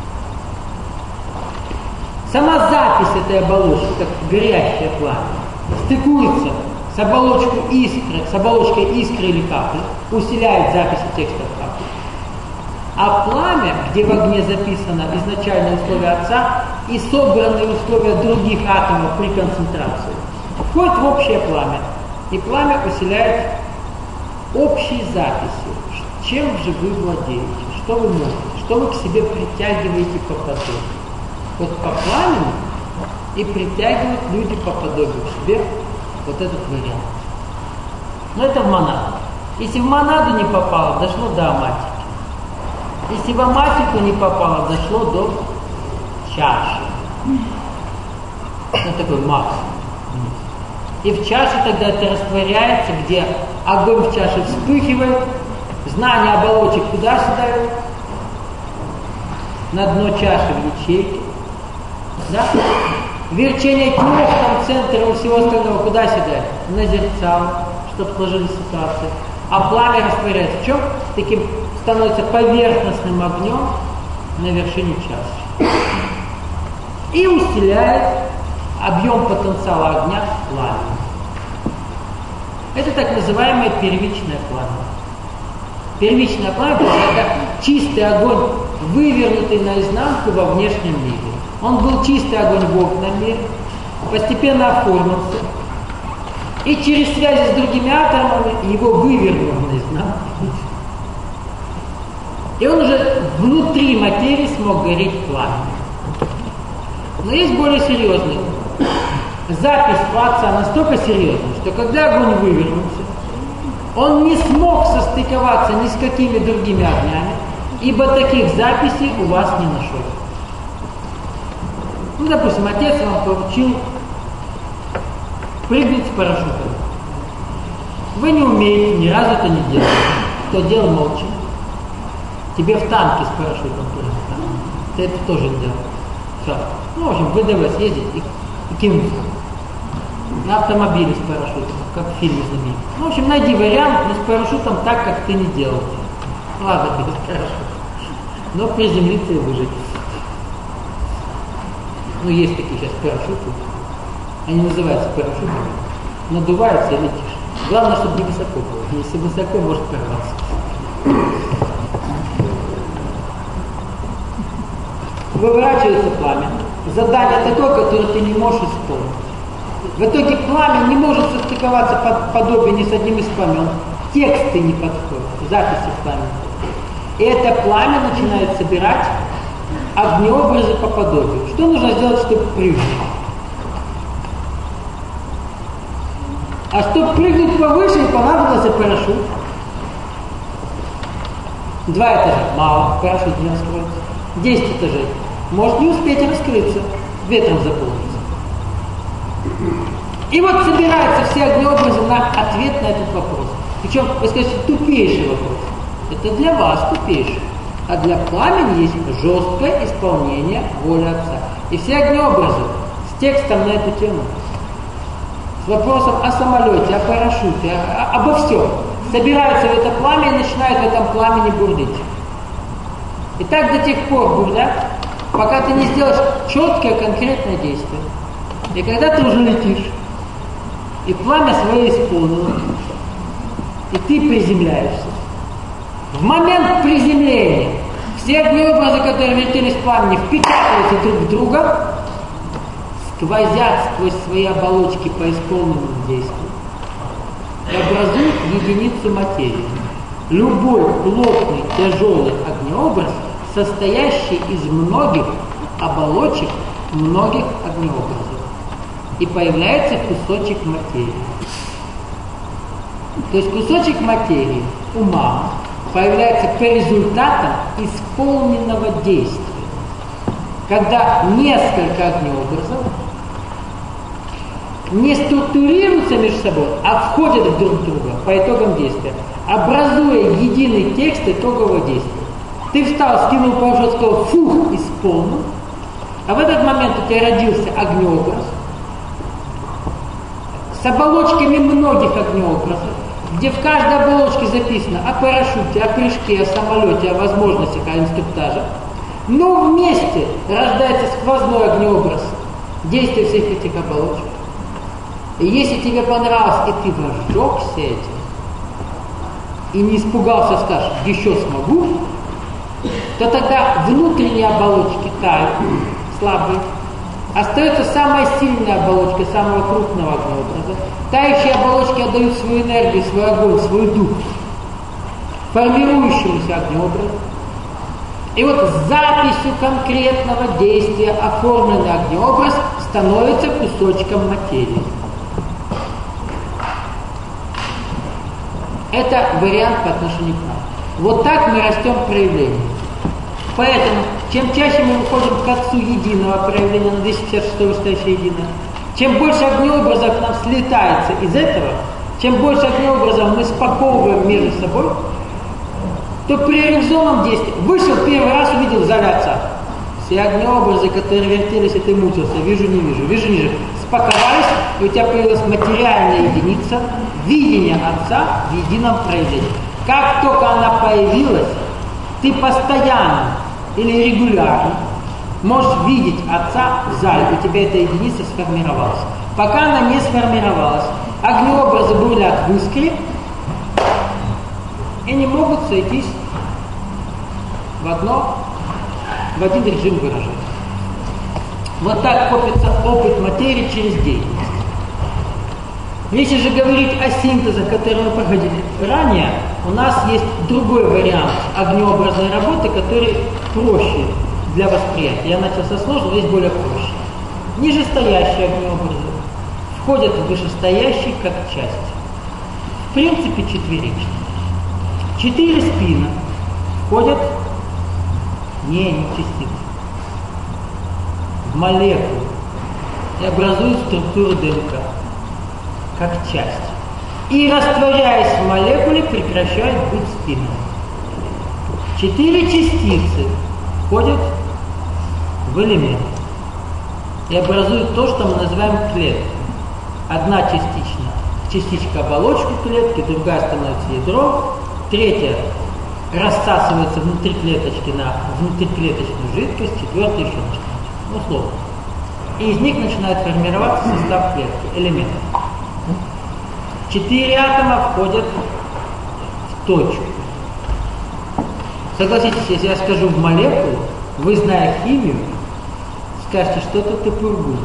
Сама запись этой оболочки, как горящее пламя, стыкуется с оболочкой искры, с оболочкой искры или капли, усиляет записи текста в капле. А пламя, где в огне записано изначальные условия Отца и собранные условия других атомов при концентрации, входит в общее пламя. И пламя усиляет общие записи. Чем же вы владеете? Что вы можете? Что вы к себе притягиваете по подобию? Вот по пламени и притягивают люди по подобию к себе вот этот вариант. Но это в монаду. Если в монаду не попало, дошло до аматики. Если в аматику не попало, дошло до чаши. Это такой максимум. И в чаше тогда это растворяется, где огонь в чаше вспыхивает, знание оболочек туда-сюда, на дно чаши в ячейке. Да? Верчение трех там центров и всего остального куда-сюда? На зерцало, чтобы сложились ситуации. А пламя растворяется в чем? Таким становится поверхностным огнем на вершине чаши. И усиляет объем потенциала огня пламя. Это так называемое первичное пламя. Первичное пламя – это чистый огонь, вывернутый наизнанку во внешнем мире. Он был чистый огонь в огненном мире, постепенно оформился. И через связи с другими атомами его вывернуло наизнанку. И он уже внутри материи смог гореть пламя. Но есть более серьезный. Запись у Отца настолько серьезная, что когда огонь вывернулся, он не смог состыковаться ни с какими другими огнями, ибо таких записей у вас не нашел. Ну, допустим, Отец вам поручил прыгнуть с парашютом. Вы не умеете, ни разу это не делали. Кто делал, молча. Тебе в танке с парашютом прыгнуть. Ты это тоже делал. Все. Ну, в общем, в ВДВ съездить и, и кинуться. На автомобиле с парашютом, как в фильме знаменитом. Ну, в общем, найди вариант, но с парашютом так, как ты не делал. Ладно, без парашюта. Но приземлиться и выжить. Ну, есть такие сейчас парашюты. Они называются парашютами. Надуваются и летишь. Главное, чтобы не высоко было. Если высоко, может порваться. Выворачивается пламя. Задание такое, которое ты не можешь исполнить. В итоге пламя не может состыковаться под подобие ни с одним из пламен. Тексты не подходят, записи пламени. И это пламя начинает собирать огнеобразы по подобию. Что нужно сделать, чтобы прыгнуть? А чтобы прыгнуть повыше, понадобился парашют. Два этажа мало, парашют не раскроется. Десять этажей. Может не успеть раскрыться, ветром заполнится. И вот собираются все огнеобразы на ответ на этот вопрос. Причем, вы скажете, тупейший вопрос. Это для вас тупейший. А для пламени есть жесткое исполнение воли Отца. И все огнеобразы с текстом на эту тему. С вопросом о самолете, о парашюте, о, о, обо всем. Собираются в это пламя и начинают в этом пламени бурдить. И так до тех пор бурлят, пока ты не сделаешь четкое, конкретное действие. И когда ты уже летишь, и пламя свое исполнило, и ты приземляешься, в момент приземления все огнеобразы, которые вертелись в пламени, впечатываются друг в друга, сквозят сквозь свои оболочки по исполненному действию и образуют единицу материи. Любой плотный, тяжелый огнеобраз, состоящий из многих оболочек, многих огнеобразов. И появляется кусочек материи. То есть кусочек материи ума появляется по результатам исполненного действия. Когда несколько огнеобразов не структурируются между собой, а входят друг в друга по итогам действия, образуя единый текст итогового действия. Ты встал, скинул парашют, сказал «фух», исполнил, а в этот момент у тебя родился огнеобраз с оболочками многих огнеобразов, где в каждой оболочке записано о парашюте, о прыжке, о самолете, о возможностях, о инструктаже. Но вместе рождается сквозной огнеобраз действия всех этих оболочек. И если тебе понравилось, и ты возжегся этим, и не испугался, скажешь, еще смогу, то тогда внутренние оболочки тают, слабые. Остается самая сильная оболочка самого крупного огнеобраза. Тающие оболочки отдают свою энергию, свой огонь, свой дух формирующемуся огнеобразу. И вот с записью конкретного действия оформленный огнеобраз становится кусочком материи. Это вариант по отношению к нам. Вот так мы растем в проявлении. Поэтому, чем чаще мы выходим к отцу единого проявления, на двести пятьдесят шестое вышестоящее единое, чем больше огнеобразов к нам слетается из этого, чем больше огнеобразов мы спаковываем между собой, то при реализованном действии вышел первый раз, увидел в зале отца. Все огнеобразы, которые вертелись, и ты мучился, вижу, не вижу, вижу, не вижу, спаковались, и у тебя появилась материальная единица, видение отца в едином проявлении. Как только она появилась, ты постоянно или регулярно можешь видеть отца в зале, у тебя эта единица сформировалась. Пока она не сформировалась, огнеобразы бурлят в искре и не могут сойтись в одно, в один режим выражения. Вот так копится опыт материи через деятельность. Если же говорить о синтезах, которые мы проходили ранее, у нас есть другой вариант огнеобразной работы, который проще для восприятия. Я начал со сложного, здесь более проще. Нижестоящие огнеобразы входят в вышестоящие как часть. В принципе, четверичные. Четыре спина входят не, не частицы, в молекулы и образуют структуру ДНК как часть. И, растворяясь в молекуле, прекращают быть спиной. Четыре частицы входят в элемент и образуют то, что мы называем клеткой. Одна частична, частичка оболочки клетки, другая становится ядром, третья рассасывается внутри клеточки на внутриклеточную жидкость, четвертая еще начинается. Ну, условно. И из них начинает формироваться состав клетки, элементов. Четыре атома входят в точку. Согласитесь, если я скажу в молекулу, вы, зная химию, скажете, что-то ты пургу.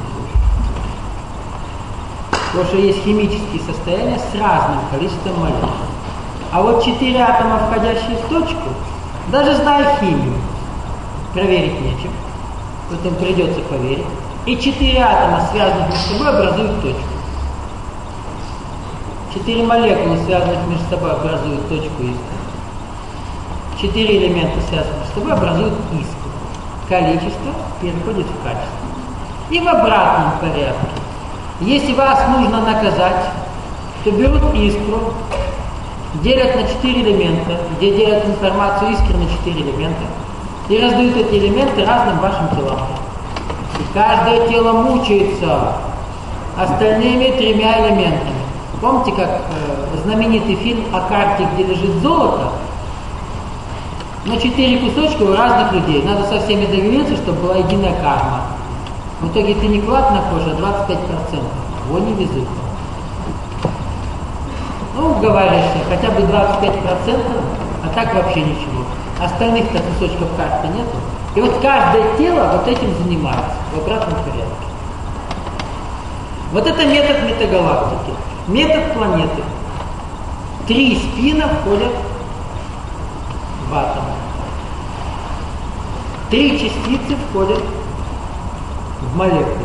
Потому что есть химические состояния с разным количеством молекул. А вот четыре атома, входящие в точку, даже зная химию, проверить нечем, поэтому придется поверить. И четыре атома, связанных между собой, образуют точку. Четыре молекулы, связанных между собой, образуют точку искры. Четыре элемента, связанных между собой, образуют искру. Количество переходит в качество. И в обратном порядке. Если вас нужно наказать, то берут искру, делят на четыре элемента, где делят информацию искры на четыре элемента, и раздают эти элементы разным вашим телам. И каждое тело мучается остальными тремя элементами. Помните, как э, знаменитый фильм о карте, где лежит золото? Но четыре кусочка у разных людей. Надо со всеми договориться, чтобы была единая карма. В итоге ты не клад находишь, а двадцать пять процентов. Во не везут. Ну, уговариваешься, хотя бы двадцать пять процентов, а так вообще ничего. Остальных-то кусочков карты нету. И вот каждое тело вот этим занимается в обратном порядке. Вот это метод метагалактики. Метод планеты. Три спина входят в атом. Три частицы входят в молекулу.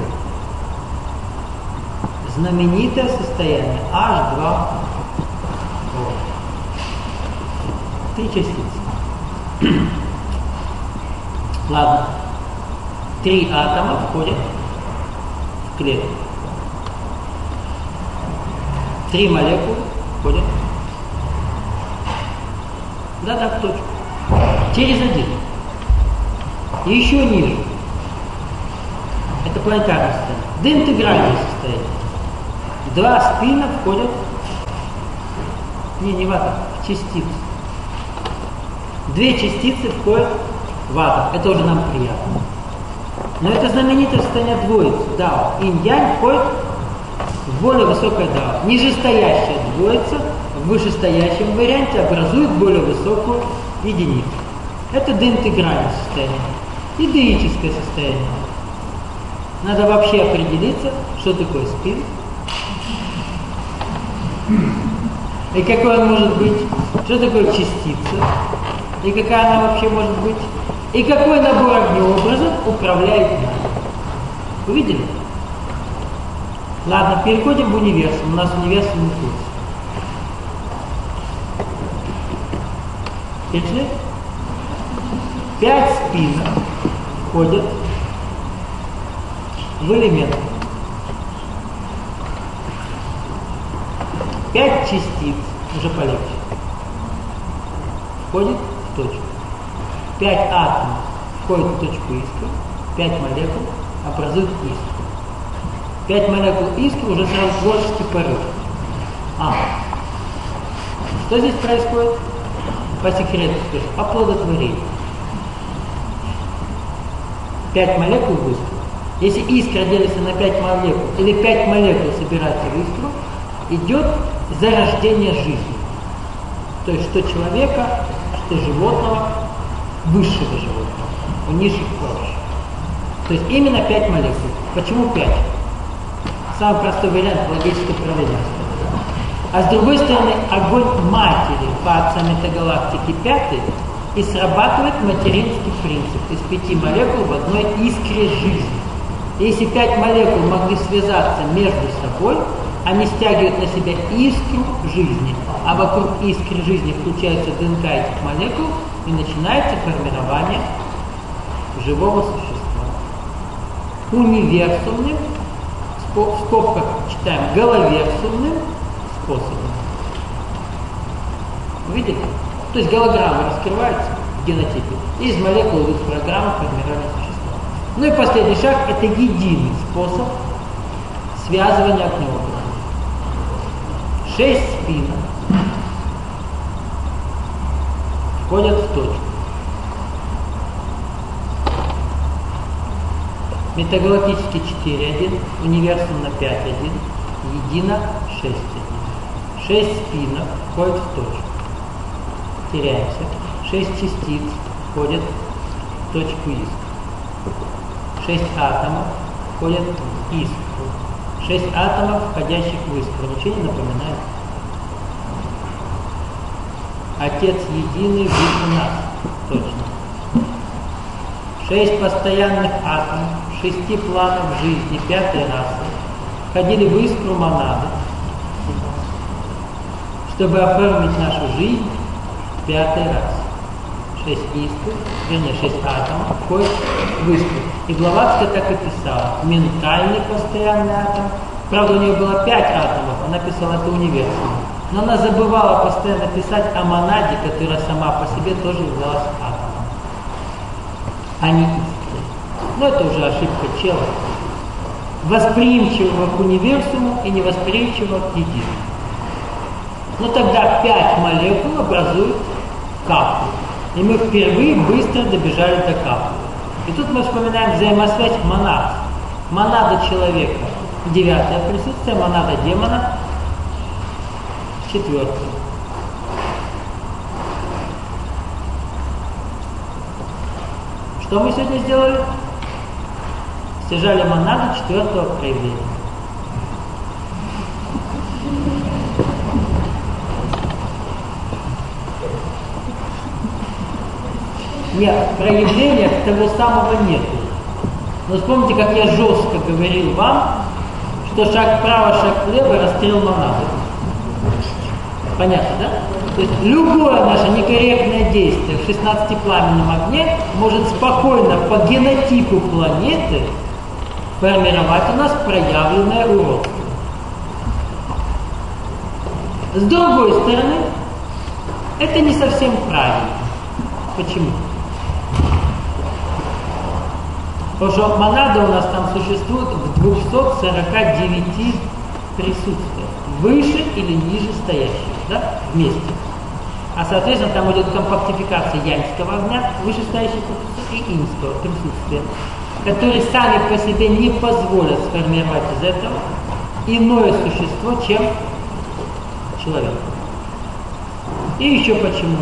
Знаменитое состояние эйч два о. Три частицы. Ладно. Три атома входят в клетку. Три молекулы входят. Да-да, в точку. Через один. И еще ниже. Это планетарное состояние. Доинтегральное состояние. Два спина входят. Не, не в атом, в частицу. Две частицы входят в атом. Это уже нам приятно. Но это знаменитое состояние двоицы. Дао. Инь-янь входит в более высокое дао. Нижестоящая двоица в вышестоящем варианте образует более высокую единицу. Это доинтегральное состояние. И деическое состояние. Надо вообще определиться, что такое спин. И какой он может быть. Что такое частица. И какая она вообще может быть. И какой набор огнеобразов управляет нами. Увидели? Ладно, переходим в универсум. У нас универсумный курс. Перешли? Пять спинов входят в элемент. Пять частиц, уже полегче, входит в точку. Пять атомов входит в точку искры. Пять молекул образуют искру. Пять молекул искры уже сразу творческий порыв. А. Что здесь происходит? По секрету скажу. Оплодотворение. Пять молекул в искру. Если искра делится на пять молекул, или пять молекул собирается в искру, идет зарождение жизни. То есть что человека, что животного, высшего животного, у низших проще. То есть именно пять молекул. Почему пять? Самый простой вариант логического правления. А с другой стороны, огонь матери по отца метагалактики пятый, и срабатывает материнский принцип из пяти молекул в одной искре жизни. Если пять молекул могли связаться между собой, они стягивают на себя искру жизни, а вокруг искры жизни включается ДНК этих молекул, и начинается формирование живого существа. Универсумным, в скобках читаем, головерсумным способом. Видите? То есть голограмма раскрывается в генотипе, и из молекул идут программы формирования существа. Ну и последний шаг – это единый способ связывания огнеобразов. Шесть спинов входят в точку. Метагалактический четыре один, универсум на пять один, едино шесть один. Шесть спинов входят в точку. Теряемся. Шесть частиц входят в точку искры. Шесть атомов входят в искру. Шесть атомов, входящих в искру. Ничего не напоминает? Отец единый выше нас. Точно. Шесть постоянных атомов, шести планов жизни, пятой расы входили в искру монады, чтобы оформить нашу жизнь в пятый раз. Шесть искр, вернее, шесть атомов входят в искру. И Блаватская так и писала. Ментальный постоянный атом. Правда, у нее было пять атомов, она писала это универсум. Но она забывала постоянно писать о монаде, которая сама по себе тоже являлась атомом, а не искрой. Но это уже ошибка чела. Восприимчивого к универсуму и невосприимчивого к единому. Но тогда пять молекул образуют каплю. И мы впервые быстро добежали до капы. И тут мы вспоминаем взаимосвязь монад. Монада человека – девятое присутствие, монада демона – четвертое. Что мы сегодня сделали? Стяжали монаду четвертого проявления. Нет, проявления того самого нету. Но вспомните, как я жестко говорил вам, что шаг вправо, шаг влево, расстрел монады. Понятно, да? То есть любое наше некорректное действие в шестнадцатипламенном огне может спокойно по генотипу планеты формировать у нас проявленное уродство. С другой стороны, это не совсем правильно. Почему? Потому что монада у нас там существует в двухстах сорока девяти присутствиях. Выше или ниже стоящих, да, вместе. А соответственно там идет компактификация яньского огня, вышестоящих и иньского присутствия, которые сами по себе не позволят сформировать из этого иное существо, чем человек. И еще почему?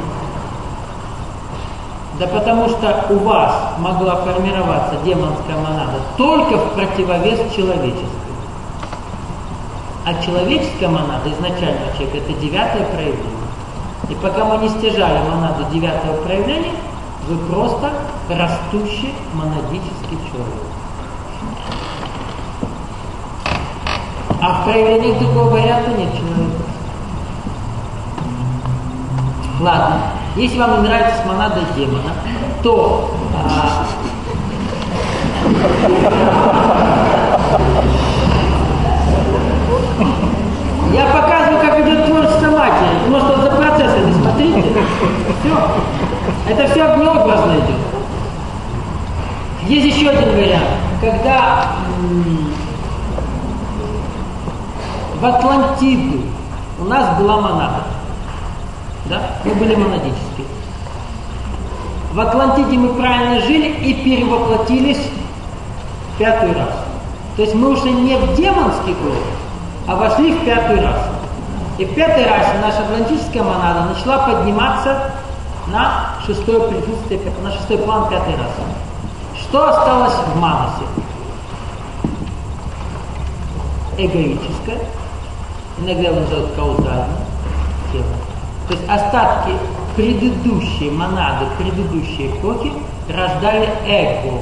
Да потому что у вас могла формироваться демонская монада только в противовес человеческой. А человеческая монада изначально человека это девятое проявление. И пока мы не стяжали монаду девятого проявления, вы просто растущий монадический человек. А в проявлении другого варианта нет человека. Ладно, если вам не нравится монада демона, то а, я показываю, как идет творчество матери. Потому что за процессами смотрите. Все. Это все огнеобразно идет. Есть еще один вариант. Когда м- в Атлантиду у нас была монада. Да? Мы были монадические. В Атлантиде мы правильно жили и перевоплотились в пятый раз. То есть мы ушли не в демонский город, а вошли в пятый раз. И в пятый раз наша атлантическая монада начала подниматься на шестое присутствие, на шестой план пятый раз. Что осталось в манасе? Эгоическое, иногда его называют каузальное тело. То есть остатки предыдущей монады, предыдущей эпохи рождали эго,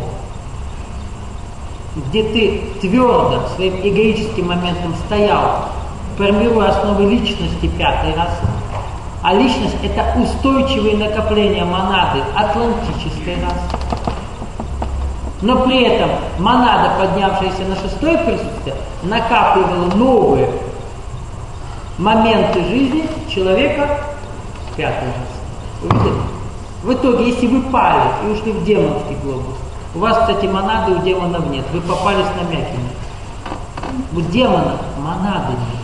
где ты твердо своим эгоическим моментом стоял, формируя основы личности пятый раз. А личность – это устойчивые накопления монады атлантической раз. Но при этом монада, поднявшаяся на шестое присутствие, накапливала новые моменты жизни человека пятый раз. Увидели? В итоге, если вы пали и ушли в демонский глобус, у вас, кстати, монады у демонов нет. Вы попались на мякине. У демонов монады нет.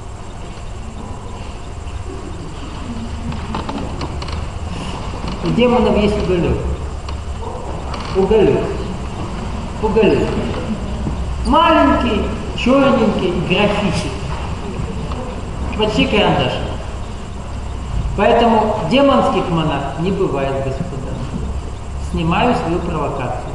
У демонов есть уголек. Уголек. Уголек. Маленький, черненький, граффити. Почти карандаш. Поэтому демонских монад не бывает, господа. Снимаю свою провокацию.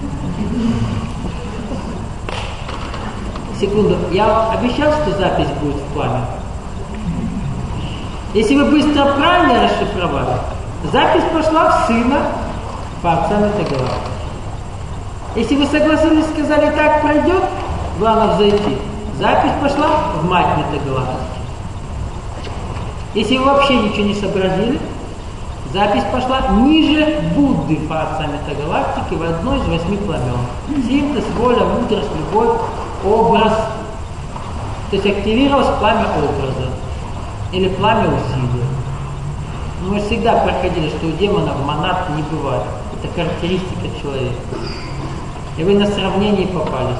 Секунду. Я вам обещал, что запись будет в пламя. Если вы быстро правильно расшифровали, запись пошла в сына по отцам этой галактики. Если вы согласились, сказали, так пройдет, главное взойти, запись пошла в мать этой галактики. Если вы вообще ничего не сообразили, запись пошла ниже Будды по отцам этой галактики в одной из восьми пламен. Синтез, воля, мудрость, любовь, образ. То есть активировалось пламя образа или пламя усилия. Мы всегда проходили, что у демонов монад не бывает. Это характеристика человека. И вы на сравнении попались.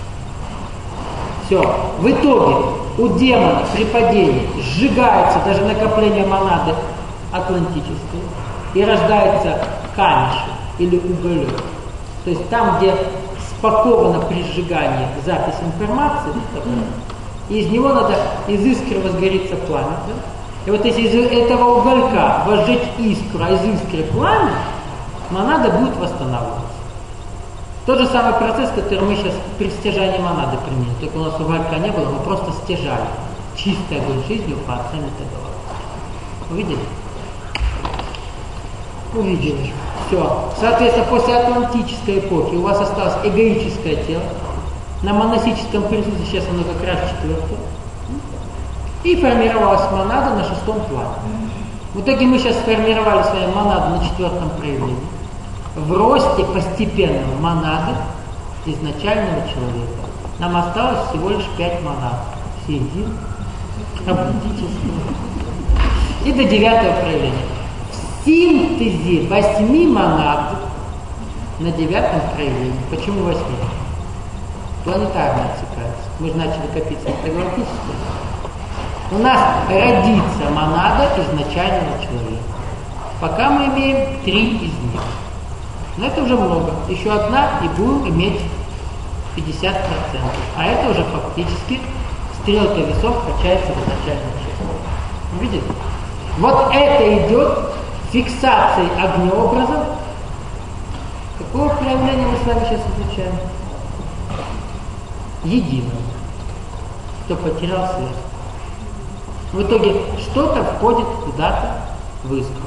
Все. В итоге у демона при падении сжигается даже накопление монады атлантической. и рождается камешек или уголек. То есть там, где спаковано при сжигании запись информации, и из него надо, из искры возгорится пламя. Да? И вот если из этого уголька возжечь искру, а из искры пламя, монада будет восстанавливаться. Тот же самый процесс, который мы сейчас при стяжании монады применили. Только у нас уголька не было, мы просто стяжали. Чистый огонь жизни по оценке этого. Увидели? Увидели. Все. Соответственно, после атлантической эпохи у вас осталось эгоическое тело. На монастическом присутствии сейчас оно как раз четвертое. И формировалась монада на шестом плане. В итоге мы сейчас сформировали с вами монаду на четвертом проявлении. В росте постепенного монады изначального человека. Нам осталось всего лишь пять монад. Середина, обудительство. И до девятого проявления. В синтезе восьми монад на девятом проявлении. Почему восьми? Планетарно отсекается. Мы же начали копиться метагалактически. У нас родится монада изначального человека. Пока мы имеем три из них. Но это уже много. Еще одна и будем иметь пятьдесят процентов. А это уже фактически стрелка весов качается в изначальном человеке. Видите? Вот это идет фиксацией огнеобраза. Какого проявления мы с вами сейчас изучаем? Единого. Кто потерял связь. В итоге что-то входит куда-то в искру.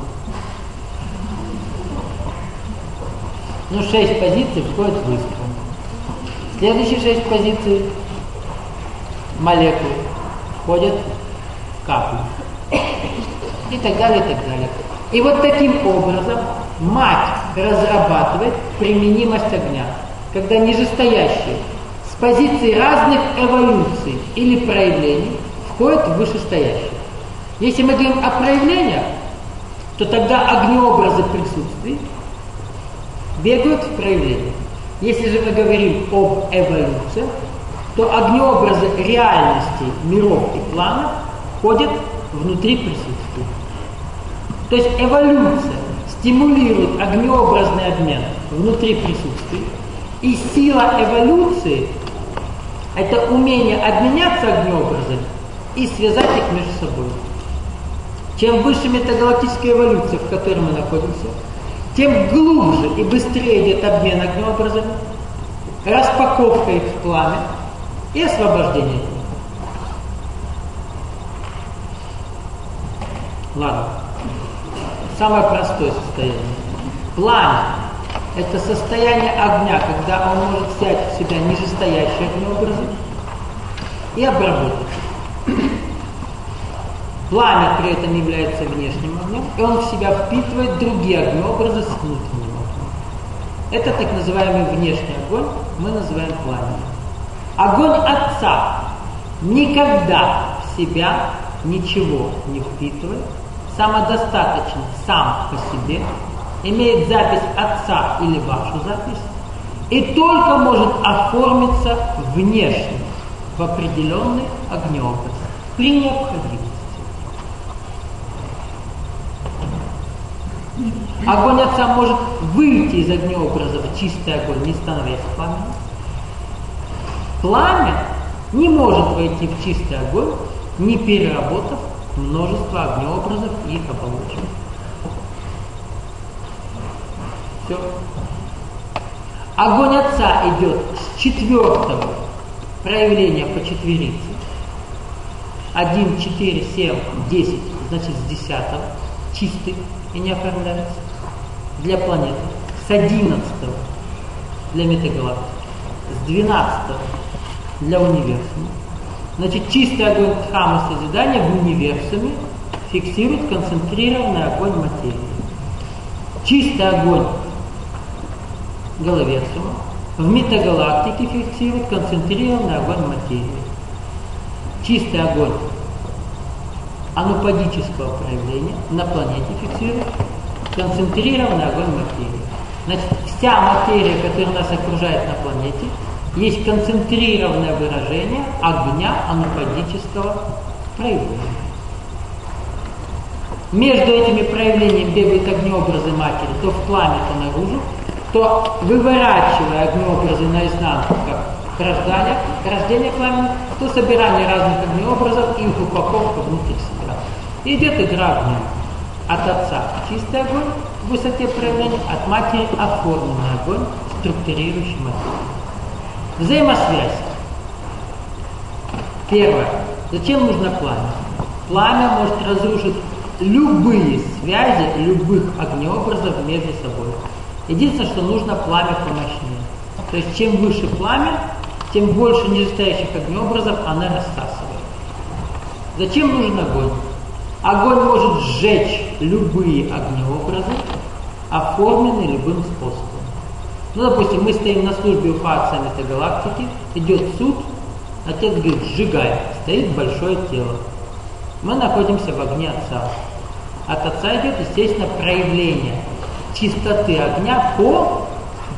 Ну, шесть позиций входит в искру. Следующие шесть позиций молекул входят в каплю. И так далее, и так далее. И вот таким образом мать разрабатывает применимость огня, когда нижестоящие с позиции разных эволюций или проявлений входят в вышестоящие. Если мы говорим о проявлениях, то тогда огнеобразы присутствий бегают в проявление. Если же мы говорим об эволюции, то огнеобразы реальностей, миров и планов входят внутри присутствия. То есть эволюция стимулирует огнеобразный обмен внутри присутствия, и сила эволюции – это умение обменяться огнеобразами и связать их между собой. Чем выше метагалактическая эволюция, в которой мы находимся, тем глубже и быстрее идет обмен огнеобразами, распаковка их в пламя и освобождение их. Ладно. Самое простое состояние. Пламя – это состояние огня, когда он может взять в себя нижестоящие огнеобразы и обработать. Пламя при этом является внешним огнем, и он в себя впитывает другие огнеобразы с внутренним огнем. Это так называемый внешний огонь, мы называем пламенем. Огонь Отца никогда в себя ничего не впитывает, самодостаточен сам по себе, имеет запись Отца или вашу запись, и только может оформиться внешне в определенный огнеобраз при необходимости. Огонь Отца может выйти из огнеобраза в чистый огонь, не становясь пламенем. Пламя не может войти в чистый огонь, не переработав множество огнеобразов и их оболочек. Все. Огонь Отца идет с четвертого проявления по четверице. один, четыре, семь, десять, значит с десятого. Чистый и не оформляется для планеты. С одиннадцатого для метагалактики. С двенадцатого для универсума. Значит, чистый огонь храма созидания в универсуме фиксирует концентрированный огонь материи. Чистый огонь головерсума в метагалактике фиксирует концентрированный огонь материи. Чистый огонь анупадического проявления на планете фиксирует концентрированный огонь материи. Значит, вся материя, которая нас окружает на планете, есть концентрированное выражение огня анупадического проявления. между этими проявлениями бегают огнеобразы матери, то в пламя, то наружу, то выворачивая огнеобразы наизнанку, как рождение, рождение пламени, то собирание разных огнеобразов и их упаковка внутрь себя. И идет игра огня. От отца чистый огонь в высоте проявления, от матери оформленный огонь, структурирующий материю. Взаимосвязь. Первое. Зачем нужно пламя? Пламя может разрушить любые связи любых огнеобразов между собой. Единственное, что нужно пламя помощнее. То есть чем выше пламя, тем больше нижестоящих огнеобразов она рассасывает. Зачем нужен огонь? Огонь может сжечь любые огнеобразы, оформленные любым способом. Ну, допустим, мы стоим на службе у Отца Метагалактики, идет суд, отец говорит, сжигай, стоит большое тело. Мы находимся в огне Отца. От Отца идет, естественно, проявление чистоты огня по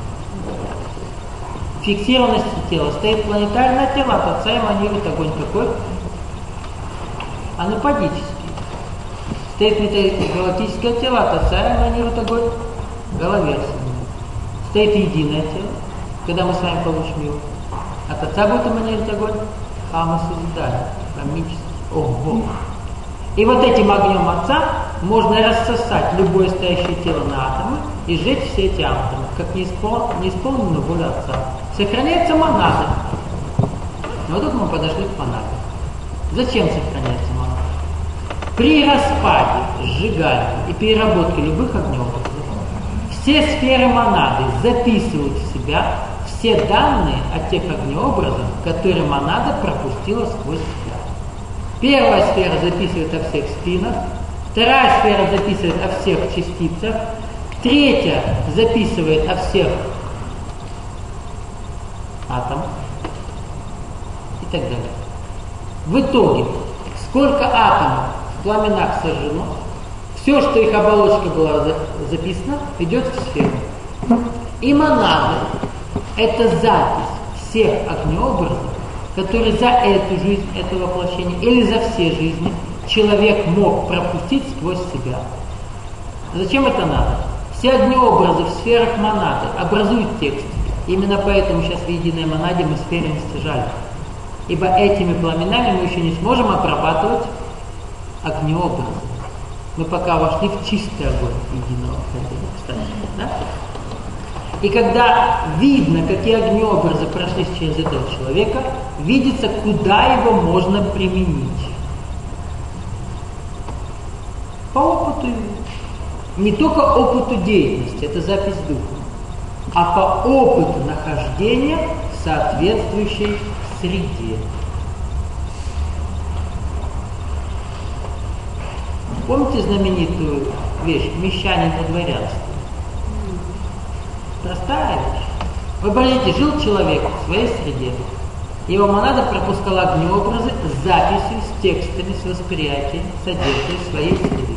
фиксированности тела. Стоит планетарное тело, от Отца эманирует огонь какой? Анаподический. Стоит метагалактическое тело, от Отца эманирует огонь головерсийный. Стоит единое тело, когда мы с вами получим его. От Отца будет эманировать огонь хамосозидания, кармический. Ого! И вот этим огнем Отца можно рассосать любое стоящее тело на атомы и сжечь все эти атомы, как неиспол... неисполненную волю Отца. Сохраняется монада. Но тут мы подошли к монаде. Зачем сохраняется монада? При распаде, сжигании и переработке любых огнеобразов все сферы монады записывают в себя все данные о тех огнеобразах, которые монада пропустила сквозь себя. Первая сфера записывает о всех спинах, вторая сфера записывает о всех частицах, третья записывает о всех атомах и так далее. В итоге, сколько атомов в пламенах сожжено, все, что их оболочка была записана, идет в сферу. И монада – это запись всех огнеобразов, которые за эту жизнь, это воплощение, или за все жизни человек мог пропустить сквозь себя. Зачем это надо? Все огнеобразы в сферах монады образуют текст. Именно поэтому сейчас в единой монаде мы сферы не стяжали. Ибо этими пламенами мы еще не сможем обрабатывать огнеобразы. Мы пока вошли в чистый огонь единого вхождения, кстати. Да? И когда видно, какие огнеобразы прошли через этого человека, видится, куда его можно применить. По опыту, не только опыту деятельности, это запись духа, а по опыту нахождения в соответствующей среде. Помните знаменитую вещь «Мещанин во дворянстве»? Простая вещь. Вы представляете, жил человек в своей среде. Его монада пропускала огнеобразы с записью, с текстами, с восприятием, содержанием своей среды.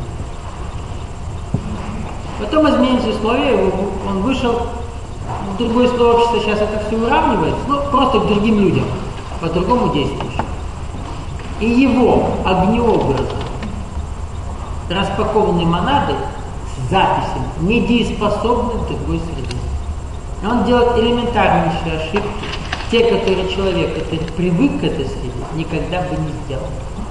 Потом изменились условия, он вышел в другое слой общества, сейчас это все уравнивается, но просто к другим людям, по-другому действующим. И его огнеобразы, распакованные монадой с записями, недееспособны в другой среде. Он делает элементарнейшие ошибки, те, которые человек, который привык к этой среде, никогда бы не сделал.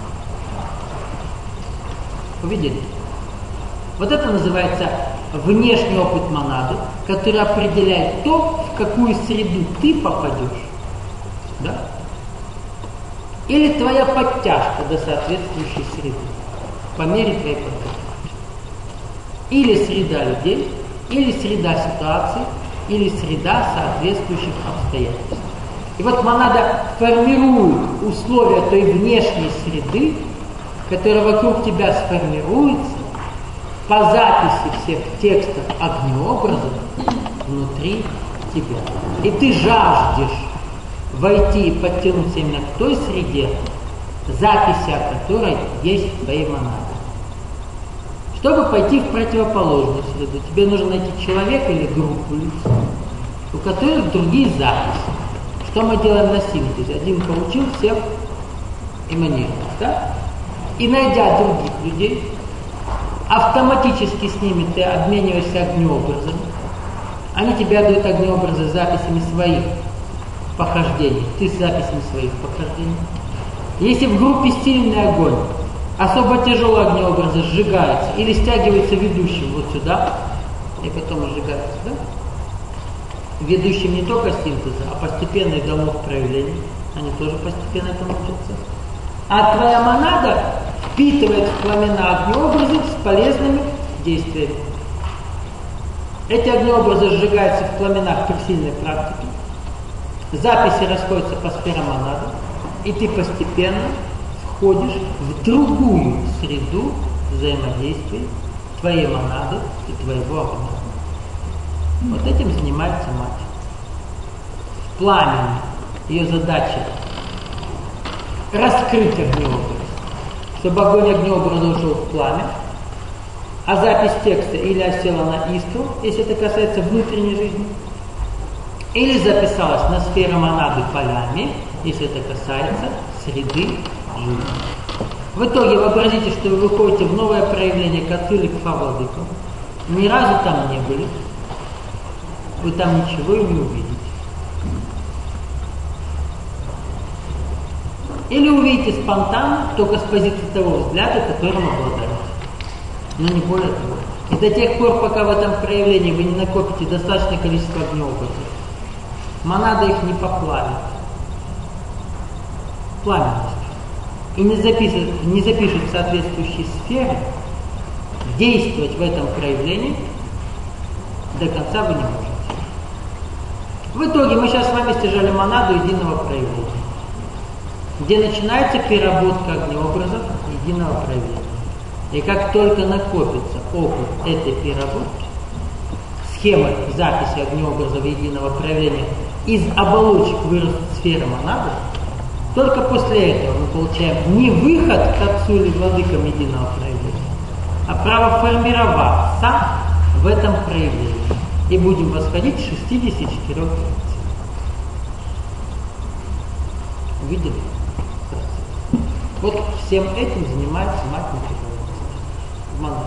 Увидели? Вот это называется внешний опыт монады, который определяет то, в какую среду ты попадешь. Да? Или твоя подтяжка до соответствующей среды, по мере твоей подтяжки. Или среда людей, или среда ситуаций, или среда соответствующих обстоятельств. И вот монада формирует условия той внешней среды, которая вокруг тебя сформируется по записи всех текстов огнеобразов внутри тебя. И ты жаждешь войти и подтянуться именно к той среде, записи о которой есть в твоей монаде. Чтобы пойти в противоположную среду, тебе нужно найти человека или группу лиц, у которых другие записи. Что мы делаем на синтезе? Один получил, всех эманирует, да? И найдя других людей, Автоматически с ними ты обмениваешься огнеобразами. Они тебе отдают огнеобразы с записями своих похождений, ты с записями своих похождений. Если в группе сильный огонь, особо тяжелые огнеобразы сжигаются или стягиваются ведущим вот сюда, и потом сжигаются, да? Ведущим не только синтеза, а постепенный домов проявлений. Они тоже постепенно это учатся. А твоя монада впитывает в пламена огнеобразы с полезными действиями. Эти огнеобразы сжигаются в пламенах при сильной практике. Записи расходятся по сферам монады, и ты постепенно входишь в другую среду взаимодействия твоей монады и твоего огня. Вот этим занимается мать. В пламени ее задача раскрыть огнеобраз, чтобы огонь огнеобраза ушел в пламя, а запись текста или осела на искру, если это касается внутренней жизни, или записалась на сферу монады полями, если это касается среды жизни. В итоге вообразите, что вы выходите в новое проявление к или к Фавладыку. Ни разу там не были. Вы там ничего и не увидите. Или увидите спонтанно, только с позиции того взгляда, которым обладаете. Но не более того. И до тех пор, пока в этом проявлении вы не накопите достаточное количество огнеобразов, монада их не поплавит пламенностью и не запишет, не запишет в соответствующей сфере, действовать в этом проявлении до конца вы не можете. В итоге мы сейчас с вами стяжали монаду единого проявления, где начинается переработка огнеобразов единого проявления. И как только накопится опыт этой переработки, схема записи огнеобразов единого проявления из оболочек вырастет сфера монады, только после этого мы получаем не выход к Отцу или Владыкам единого проявления, а право формироваться в этом проявлении. И будем восходить к шестидесяти четырем функциям. Увидели? Вот всем этим занимается мать Математическая.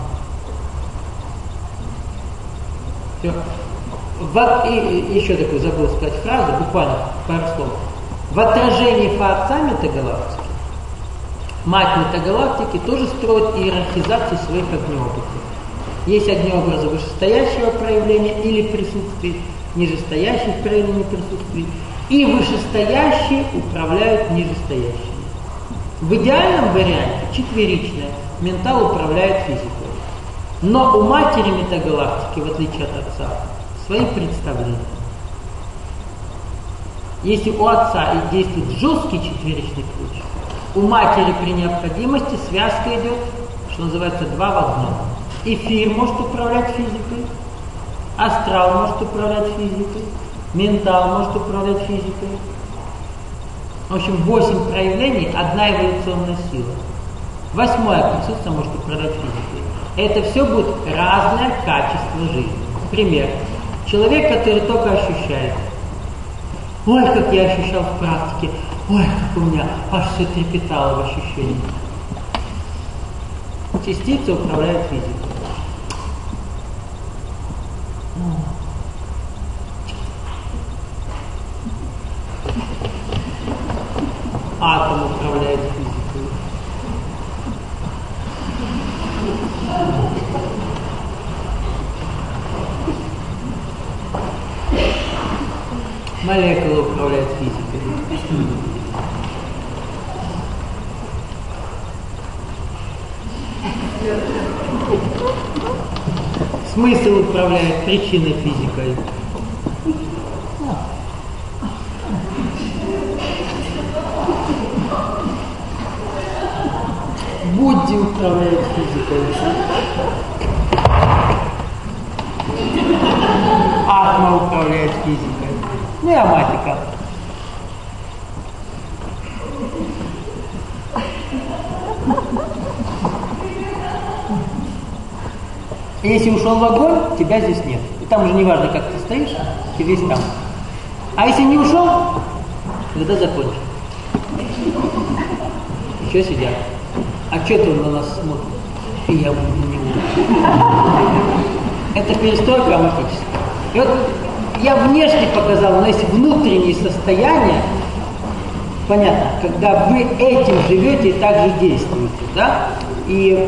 Все. В, и, и еще такую забыл сказать фразу, буквально пару слов. В отражении Фаотца метагалактики мать метагалактики тоже строит иерархизацию своих огнеобразов. Есть огнеобразы вышестоящего проявления или присутствия, нижестоящих проявлений присутствия, и вышестоящие управляют нижестоящими. В идеальном варианте четверичное ментал управляет физикой. Но у матери метагалактики, в отличие от отца, свои представления. Если у отца и действует жесткий четверичный ключ, у матери при необходимости связка идет, что называется, два в одном. Эфир может управлять физикой, астрал может управлять физикой, ментал может управлять физикой. В общем, восемь проявлений, одна эволюционная сила. Восьмое присутствие может управлять физикой. Это все будет разное качество жизни. Пример. Человек, который только ощущает. Ой, как я ощущал в практике. Ой, как у меня аж все трепетало в ощущении. Частица управляет физикой. Атом управляет физикой. Молекула управляет физикой. Смысл управляет причиной физикой. Будди управляет физикой. Атма управляет физикой. Ну и аматика. Если ушел в огонь, тебя здесь нет. И там уже не важно, как ты стоишь, ты весь там. А если не ушел, тогда закончил. Еще сидят. А что ты на нас смотришь? И я буду не буду. Это перестройка амортическая. И вот я внешне показал, но есть внутренние состояния, понятно, когда вы этим живете и также действуете, да? И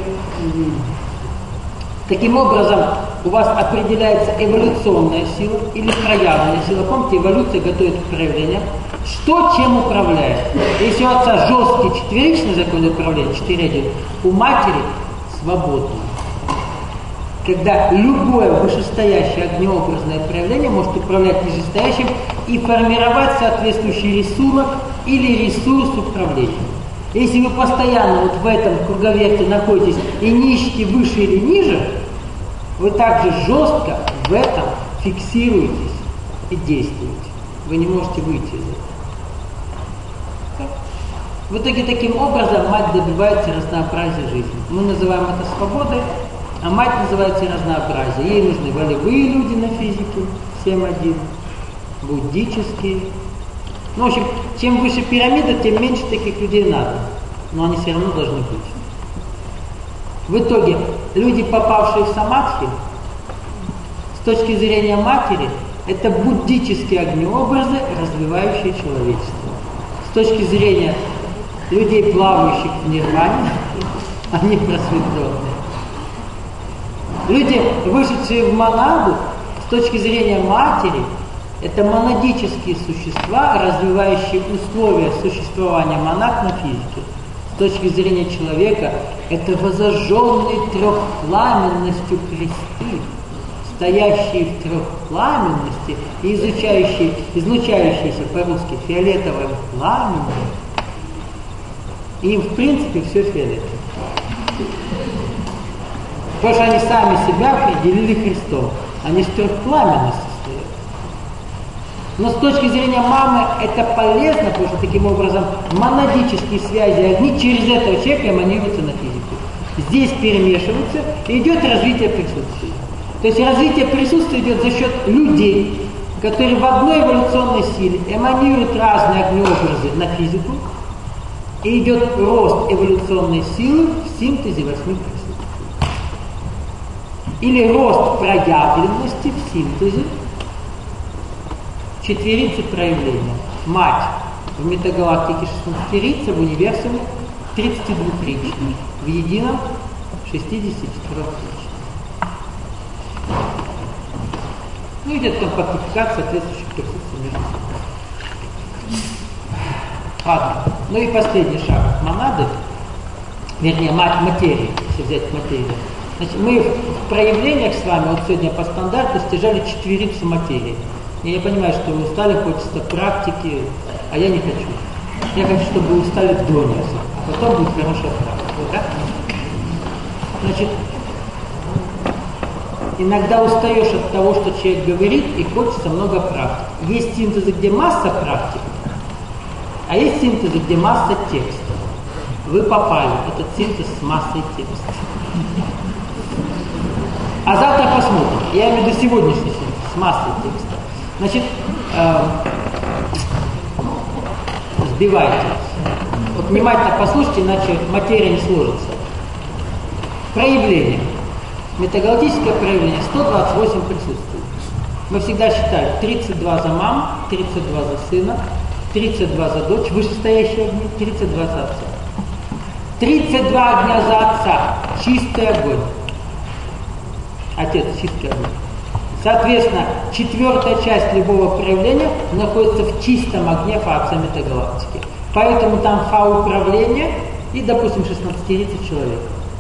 таким образом у вас определяется эволюционная сила или проявленная сила. Помните, эволюция готовит к проявлениям. Что чем управляет? Если у отца жесткий четверичный закон управления, четыре один, у матери свободный. Когда любое вышестоящее огнеобразное проявление может управлять нижестоящим и формировать соответствующий рисунок или ресурс управления. Если вы постоянно вот в этом круговерте находитесь и не ищете выше или ниже, вы также жестко в этом фиксируетесь и действуете. Вы не можете выйти из этого. В итоге таким образом мать добивается разнообразия жизни. Мы называем это свободой, а мать называется разнообразие. Ей нужны волевые люди на физике, семь один, буддические. Ну, в общем, чем выше пирамида, тем меньше таких людей надо. Но они все равно должны быть. В итоге, люди, попавшие в самадхи, с точки зрения матери, это буддические огнеобразы, развивающие человечество. С точки зрения людей, плавающих в нирване, они просветленные. Люди, вышедшие в монаду, с точки зрения матери, это монадические существа, развивающие условия существования монах на физике. С точки зрения человека, это возожженные трехпламенностью кресты, стоящие в трехпламенности и изучающие, излучающиеся по-русски фиолетовым пламенем. Им, в принципе, все фиолетово. Потому что они сами себя определили Христом. Они с трехпламенности стоят. Но с точки зрения мамы это полезно, потому что таким образом монадические связи огни через этого человека эманируются на физику. Здесь перемешиваются, и идет развитие присутствия. То есть развитие присутствия идет за счет людей, которые в одной эволюционной силе эманируют разные огнеобразы на физику, и идет рост эволюционной силы в синтезе восьми присутствий. Или рост проявленности в синтезе четверицы проявления. Мать в метагалактике шестнадцатерица, в универсуме тридцатидвухричная, в едином шестидесятичетырехричная. Ну, идет компактификация соответствующих присутствий между собой. Ладно. Ну и последний шаг монады, вернее, мать материи, если взять материю. Значит, мы в проявлениях с вами, вот сегодня по стандарту, стяжали четверицу материи. И я понимаю, что вы устали, хочется практики, а я не хочу. Я хочу, чтобы вы устали до нее. Потом будет хорошая практика. Да? Значит, иногда устаешь от того, что человек говорит, и хочется много практик. Есть синтезы, где масса практик, а есть синтезы, где масса текста. Вы попали в этот синтез с массой текста. А завтра посмотрим. Я имею в виду сегодняшний синтез с массой текста. Значит, э, сбивайте. Вот внимательно послушайте, иначе материя не сложится. Проявление. Метагалактическое проявление. сто двадцать восемь присутствует. Мы всегда считаем тридцать два за маму, тридцать два за сына, тридцать два за дочь, вышестоящие огни, тридцать два за отца. тридцать два огня за отца. Чистый огонь. Отец, чистый огонь. Соответственно, четвертая часть любого проявления находится в чистом огне фа метагалактики. Поэтому там фа управления и, допустим, шестнадцатерица человека.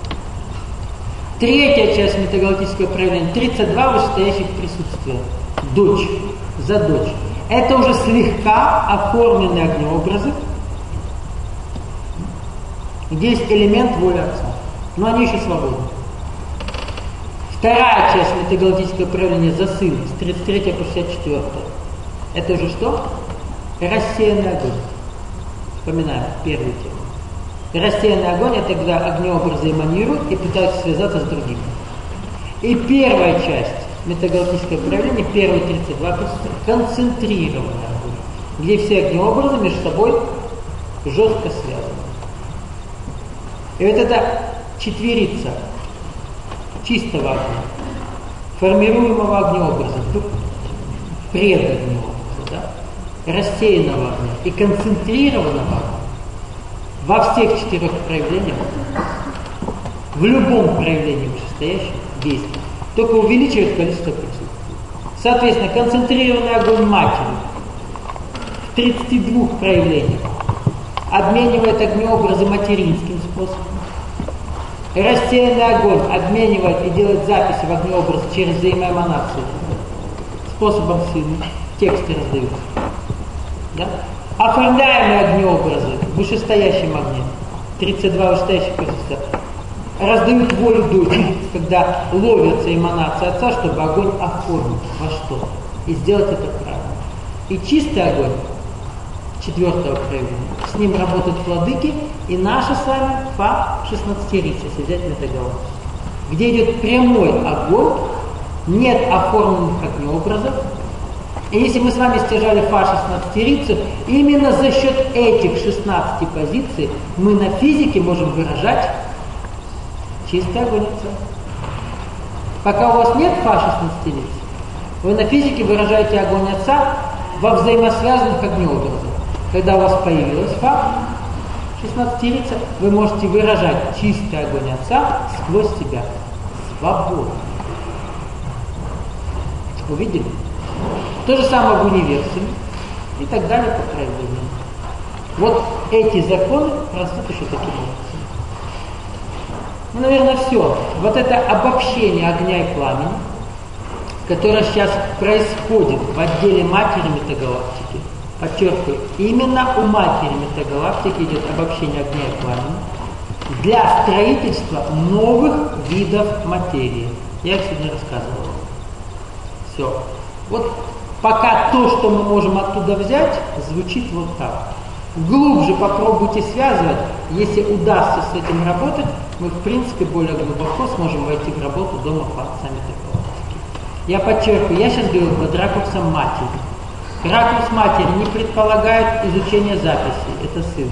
Третья часть метагалактического проявления, тридцать два вышестоящих присутствия. Дочь, за дочь. Это уже слегка оформленные огнеобразы, где есть элемент воли отца. Но они еще свободны. Вторая часть метагалактического проявления за сына, с тридцать третьего по шестьдесят четвёртое. Это уже что? Рассеянный огонь. Вспоминаем первую тему. Рассеянный огонь — это когда огнеобразы эманируют и пытаются связаться с другими. И первая часть метагалактического проявления, первые тридцать два присутствия, концентрированный огонь, где все огнеобразы между собой жестко связаны. И вот эта четверица чистого огня, формируемого огнеобразом, предогнеобраза, да? Рассеянного огня и концентрированного огня во всех четырех проявлениях, в любом проявлении вышестоящего действия, только увеличивает количество присутствия. Соответственно, концентрированный огонь матери в тридцати двух проявлениях обменивает огнеобразы материнским способом. Рассеянный огонь обменивает и делает записи в огнеобраз через взаимоэманацию способом сына. Тексты раздаются. Да? Оформляемые огнеобразы в вышестоящем огне, тридцать два вышестоящих присутствия, раздают волю дочери, когда ловятся эманации отца, чтобы огонь оформить во что и сделать это правильно. И чистый огонь четвертого проявления, с ним работают владыки и наши с вами фа шестнадцатеричие, если взять метагалактику, где идет прямой огонь, нет оформленных огнеобразов. И если мы с вами стяжали фа шестнадцатерицу, именно за счет этих шестнадцати позиций мы на физике можем выражать чистый огонь отца. Пока у вас нет фа шестнадцатерицы, вы на физике выражаете огонь отца во взаимосвязанных огнеобразах. Когда у вас появилась фа шестнадцатерица, вы можете выражать чистый огонь отца сквозь себя. Свободно. Увидели? То же самое в универсуме и так далее по проявлениям. Вот эти законы растут еще таким образом. Ну, наверное, все. Вот это обобщение огня и пламени, которое сейчас происходит в отделе матери метагалактики, подчеркиваю, именно у матери метагалактики идет обобщение огня и пламени для строительства новых видов материи. Я их сегодня рассказывал. Все. Вот пока то, что мы можем оттуда взять, звучит вот так. Глубже попробуйте связывать. Если удастся с этим работать, мы в принципе более глубоко сможем войти в работу дома фа метагалактики. Я подчеркиваю, я сейчас говорю под ракурсом матери. Ракурс матери не предполагает изучение записей, это сын.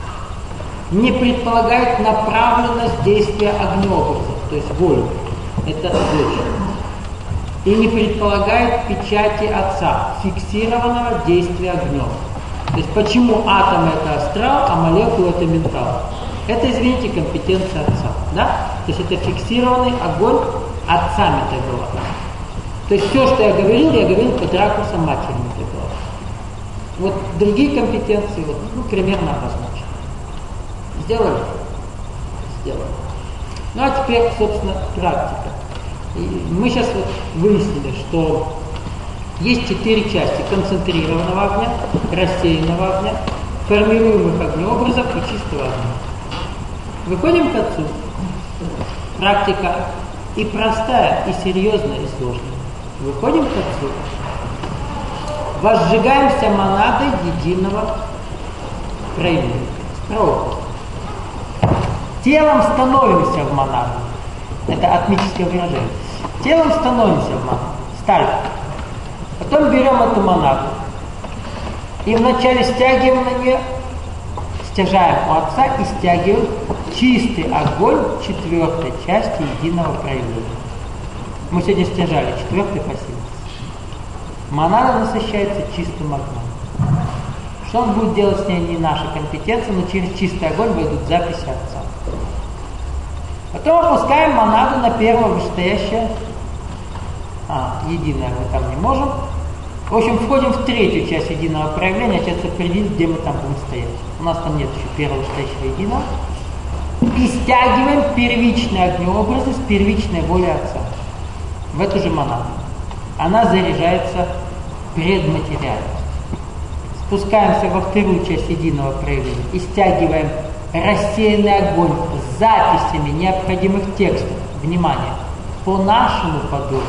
Не предполагает направленность действия огнеобразов, то есть волю, это дочь. И не предполагает печати отца, фиксированного действия огнем. То есть почему атом это астрал, а молекула это ментал? Это, извините, компетенция отца. Да? То есть это фиксированный огонь отца метагалактики. То есть все, что я говорил, я говорил под ракурсом матери метагалактики. Вот другие компетенции вот, ну, примерно обозначены. Сделали? Сделали. Ну а теперь, собственно, практика. И мы сейчас вот выяснили, что есть четыре части концентрированного огня, рассеянного огня, формируемых огнеобразов и чистого огня. Выходим к отцу. Практика и простая, и серьезная, и сложная. Выходим к отцу. Возжигаемся монадой единого проявления. Справа. Телом становимся в монаду. Это атмическое выражение. Телом становимся в монаду. Стали. Потом берем эту монаду. И вначале стягиваем на нее, стяжаем у отца и стягиваем чистый огонь четвертой части единого проявления. Мы сегодня стяжали четвертый пассив. Монада насыщается чистым огнем. Что он будет делать с ней, не наша компетенция, но через чистый огонь войдут записи отца. Потом опускаем монаду на первое вышестоящее, а, единое мы там не можем. В общем, входим в третью часть единого проявления, отец определит, где мы там будем стоять. У нас там нет еще первого вышестоящего единого. И стягиваем первичные огнеобразы с первичной воли отца в эту же монаду. Она заряжается предматериальностью. Спускаемся во вторую часть единого проявления и стягиваем рассеянный огонь с записями необходимых текстов. Внимание! По нашему подобию.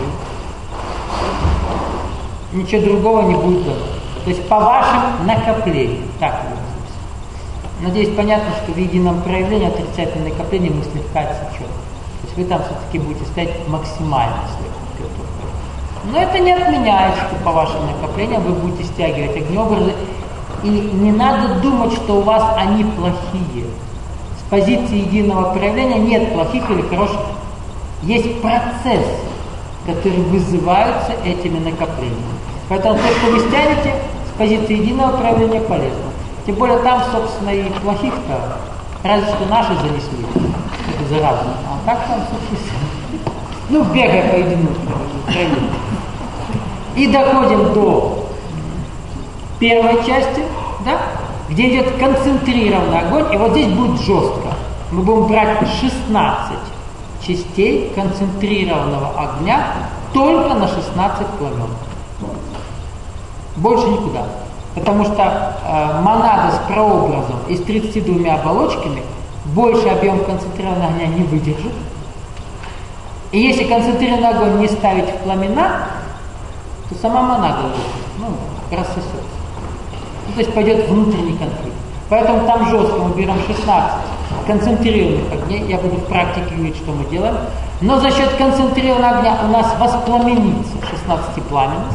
Ничего другого не будет дано. То есть по вашим накоплениям. Так вот. Надеюсь, понятно, что в едином проявлении отрицательное накопление мы слегка отсечем. То есть вы там все-таки будете стоять максимально слегка. Но это не отменяет, что по вашим накоплениям вы будете стягивать огнеобразы. И не надо думать, что у вас они плохие. С позиции единого проявления нет плохих или хороших есть процесс, который вызывается этими накоплениями. Поэтому то, что вы стянете, с позиции единого проявления полезно. Тем более там, собственно, и плохих-то, разве что наши занесли. Это заразно. А так там, собственно, ну, бегая по единому проявлению. И доходим до первой части, да, где идет концентрированный огонь, и вот здесь будет жестко. Мы будем брать шестнадцать частей концентрированного огня только на шестнадцать пламен. Больше никуда. Потому что э, монада с прообразом и с тридцатью двумя оболочками больше объем концентрированного огня не выдержит. И если концентрированный огонь не ставить в пламена, то сама монада ну, рассосется. Ну, то есть пойдет внутренний конфликт. Поэтому там жестко мы берем шестнадцать концентрированных огней. Я буду в практике говорить, что мы делаем. Но за счет концентрированного огня у нас воспламенится шестнадцатипламенность.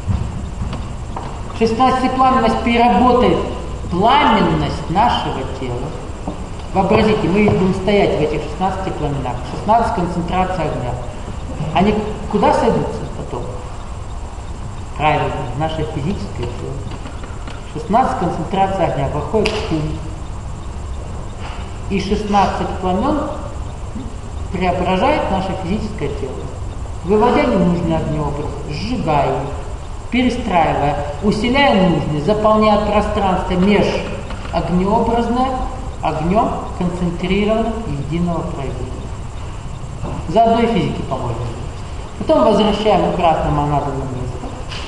шестнадцатипламенность переработает пламенность нашего тела. Вообразите, мы будем стоять в этих шестнадцати пламенах. шестнадцать концентраций огня. Они куда сойдутся потом? Правильно, в наше физическое тело. шестнадцать концентраций огня выходит в ум. И шестнадцать пламен преображает наше физическое тело, выводя ненужный огнеобраз, сжигая их, перестраивая, усиляя нужный, заполняя пространство межогнеобразное огнем концентрированным единого проявления. Заодно и физике поможем. Потом возвращаем обратно монаду на место.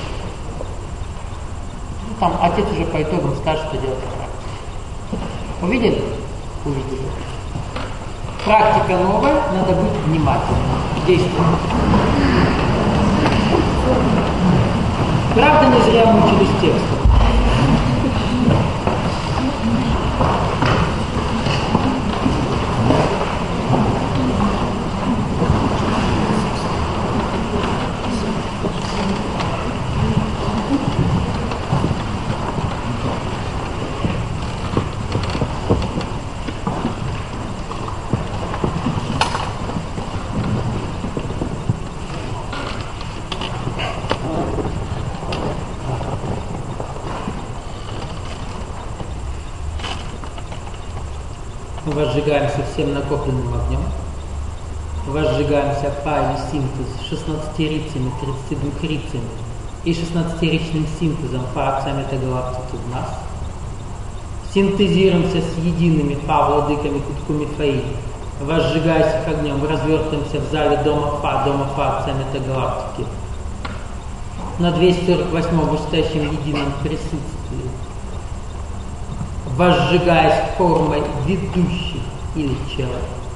Там отец уже по итогам скажет, что делать в практике. Увидели? Увидели. Практика новая, надо быть внимательным. Действуем. Правда, не зря мучились текстом. Возжигаемся всем накопленным огнем, возжигаемся фа или синтез шестнадцатирицами, тридцатью двумя рицами и шестнадцатиричным синтезом фа отца метагалактики в нас, синтезируемся с едиными фа владыками Куткуми Фаи, возжигаясь их огнем, развертываемся в зале дома фа, дома фа отца метагалактики, на двести сорок восьмом вышестоящем едином присутствии, возжигаясь формой ведущих или чела.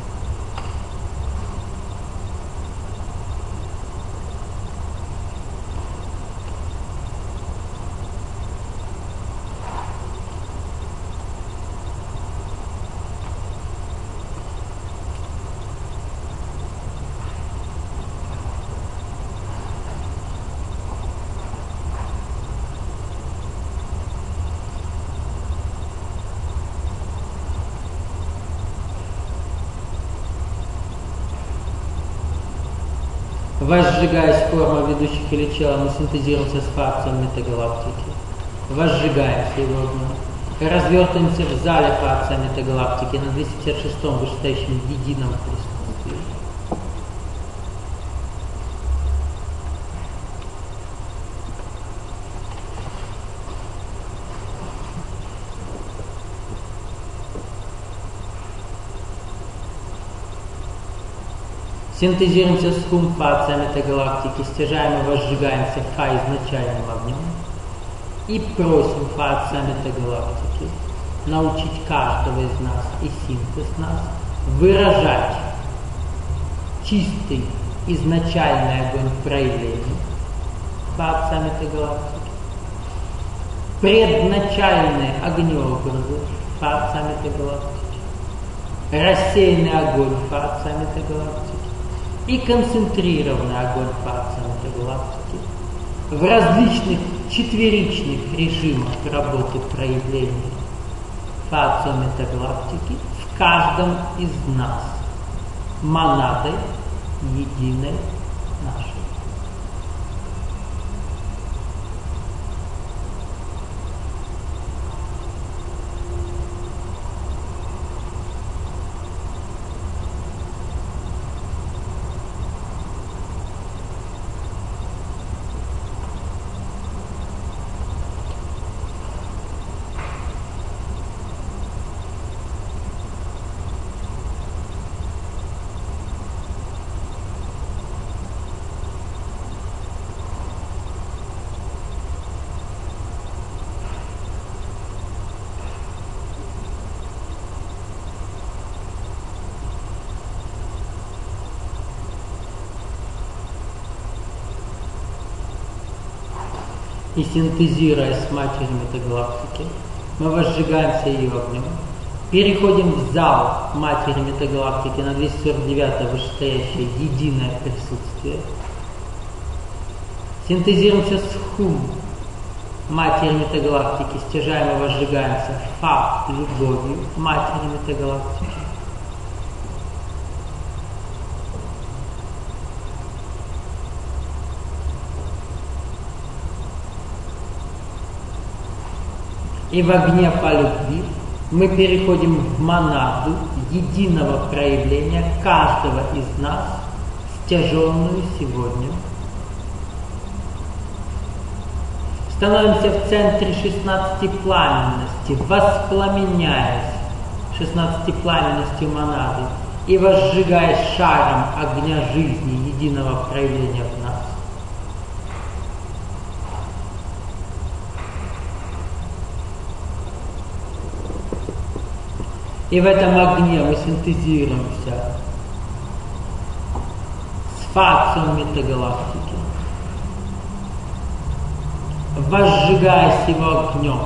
Возжигаясь форма ведущих или чела, мы синтезируемся с факцией метагалактики. Возжигаемся его огнем. Развертываемся в зале факции метагалактики на двести пятьдесят шестом вышестоящем едином присутствии. Синтезируемся с хум фа метагалактики, стяжаем и возжигаемся фа изначальным огнем и просим фа метагалактики научить каждого из нас и синтез нас выражать чистый изначальный огонь проявлений фа метагалактики, предначальные огнеобразы фа метагалактики, рассеянный огонь фа метагалактики и концентрированный огонь факции метагалактики в различных четверичных режимах работы проявлений факции метагалактики в каждом из нас монадой единой нашей. И синтезируя с матерью метагалактики, мы возжигаемся ее огнем, переходим в зал матери метагалактики на двести сорок девятое вышестоящее единое присутствие, синтезируемся с хум матери метагалактики, стяжаем и возжигаемся фа любовью матери метагалактики. И в огне по любви мы переходим в монаду единого проявления каждого из нас, стяженную сегодня. Становимся в центре шестнадцатипламенности, воспламеняясь шестнадцатипламенностью монады и возжигаясь шаром огня жизни единого проявления в нас. И в этом огне мы синтезируемся с фацией метагалактики, возжигаясь его огнем.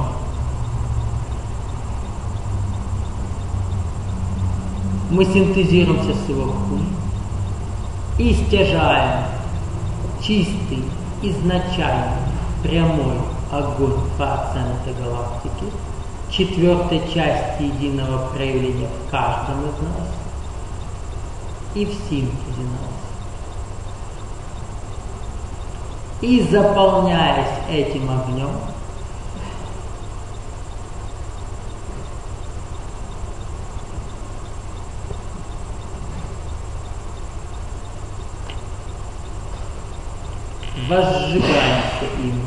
Мы синтезируемся с его хум и стяжаем чистый, изначальный, прямой огонь фации метагалактики, четвертой части единого проявления в каждом из нас и в синтезе нас. И заполняясь этим огнем, возжигаемся им.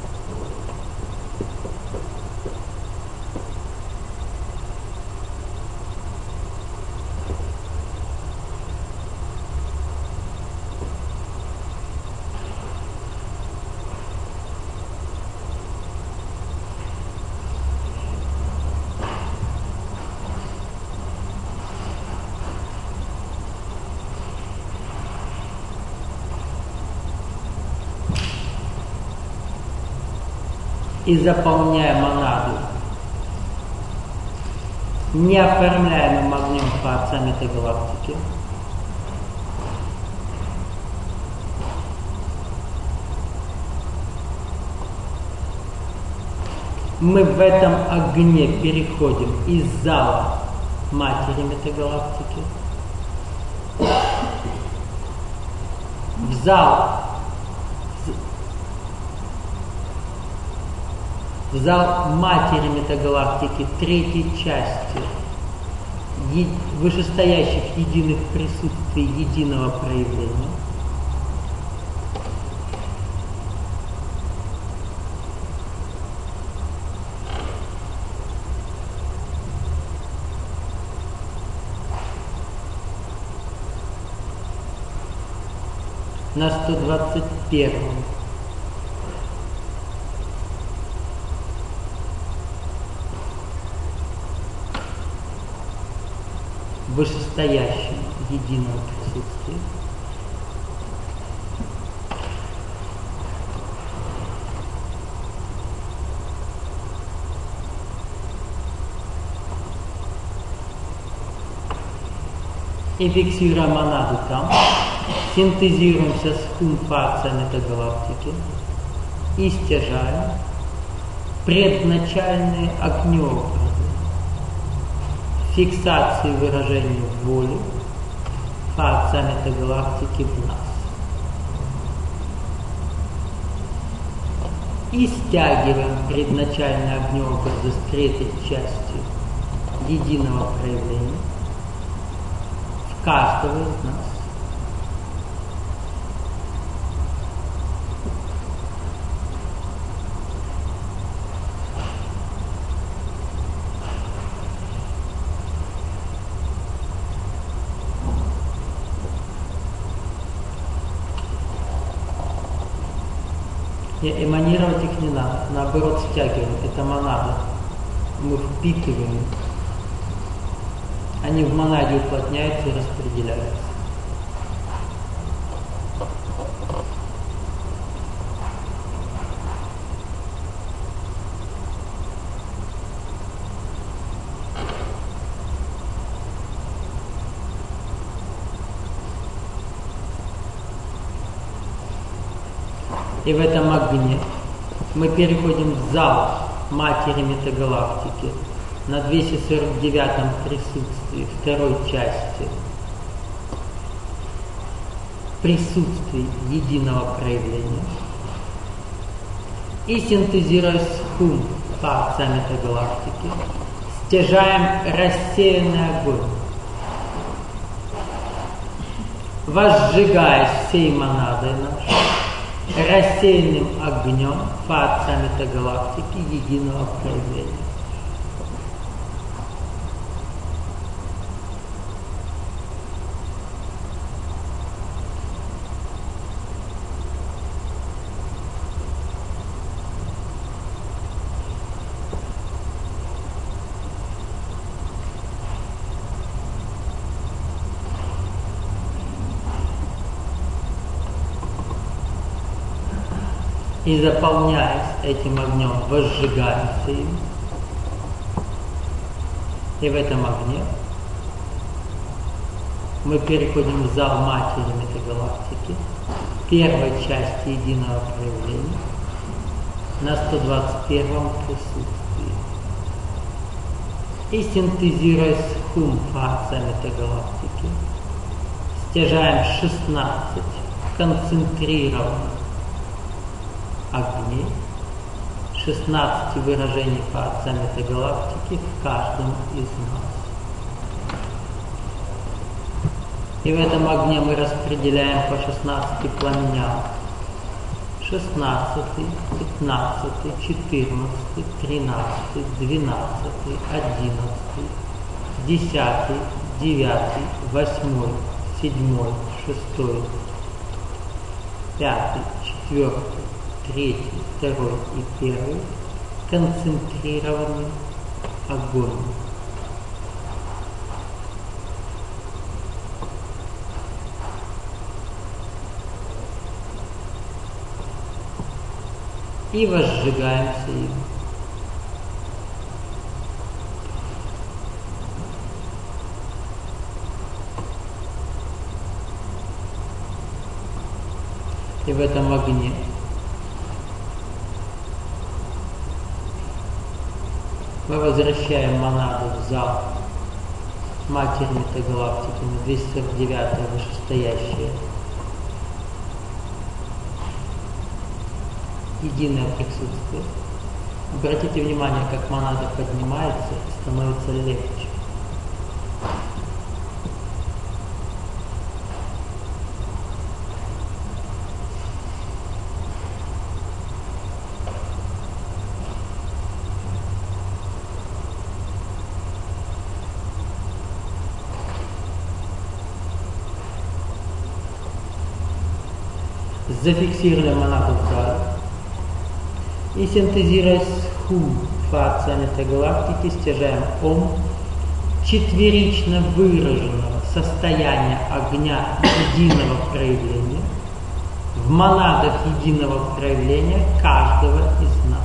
И заполняя монаду неоформляемым огнем фации метагалактики, мы в этом огне переходим из зала матери метагалактики в зал в зал матери метагалактики третьей части е- вышестоящих единых присутствий единого проявления. На сто двадцать первом вышестоящем едином присутствии. И фиксируя монаду там, синтезируемся с хум фацией метагалактики и стяжаем предначальные огнеобразы фиксации выражения воли Творца метагалактики в нас. И стягиваем предначальный огнеобраз с третьей частью единого проявления в каждого из нас. И эманировать их не надо, наоборот стягиваем, это монада. Мы впитываем, они в монаде уплотняются и распределяются. И в этом огне мы переходим в зал матери метагалактики на двести сорок девятом присутствии второй части присутствии единого проявления и синтезируя схум Творца метагалактики, стяжаем рассеянный огонь, возжигаясь всей монадой нашей, рассеянным огнем Творца метагалактики единого проявления. И заполняясь этим огнем, возжигаемся им. И в этом огне мы переходим в зал матери метагалактики, первой части единого проявления, на сто двадцать первом присутствии. И синтезируя схум Творца метагалактики, стяжаем шестнадцать концентрированных огней, шестнадцать выражений Творца метагалактики в каждом из нас. И в этом огне мы распределяем по шестнадцати пламеням. шестнадцатый, пятнадцатый, четырнадцатый, тринадцатый, двенадцатый, одиннадцатый, десятый, девятый, восьмой, седьмой, шестой, пятый, четвертый, третий, второй и первый концентрированный огонь. И возжигаемся им. И в этом огне мы возвращаем монаду в зал матери метагалактики на двести сорок девятое вышестоящее единое присутствие. Обратите внимание, как монада поднимается и становится легче. Зафиксируем монаду в зале и синтезируя схум Творца метагалактики, стяжаем ом четверично выраженного состояния огня единого проявления в монадах единого проявления каждого из нас.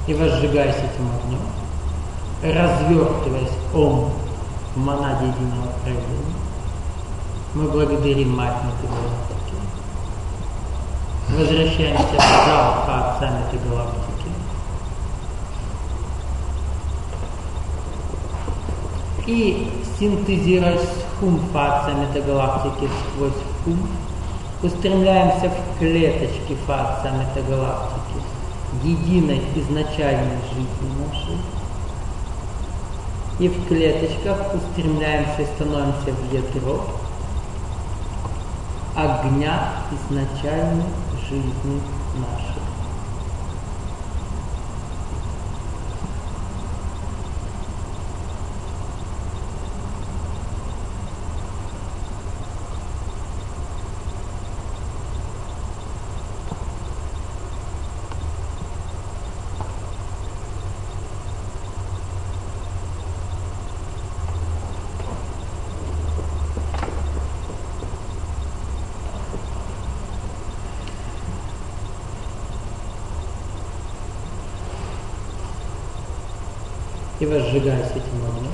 И возжигаясь этим огнем, развертываясь Ом в монаде единого проявления, мы благодарим Мать Метагалактики, возвращаемся в зал Отца Метагалактики и, синтезируя хум Отца Метагалактики сквозь хум, устремляемся в клеточки Отца Метагалактики, единой изначальной жизни нашей, и в клеточках устремляемся и становимся в ядро огня изначальной жизни нашей. И возжигаясь этим огнем,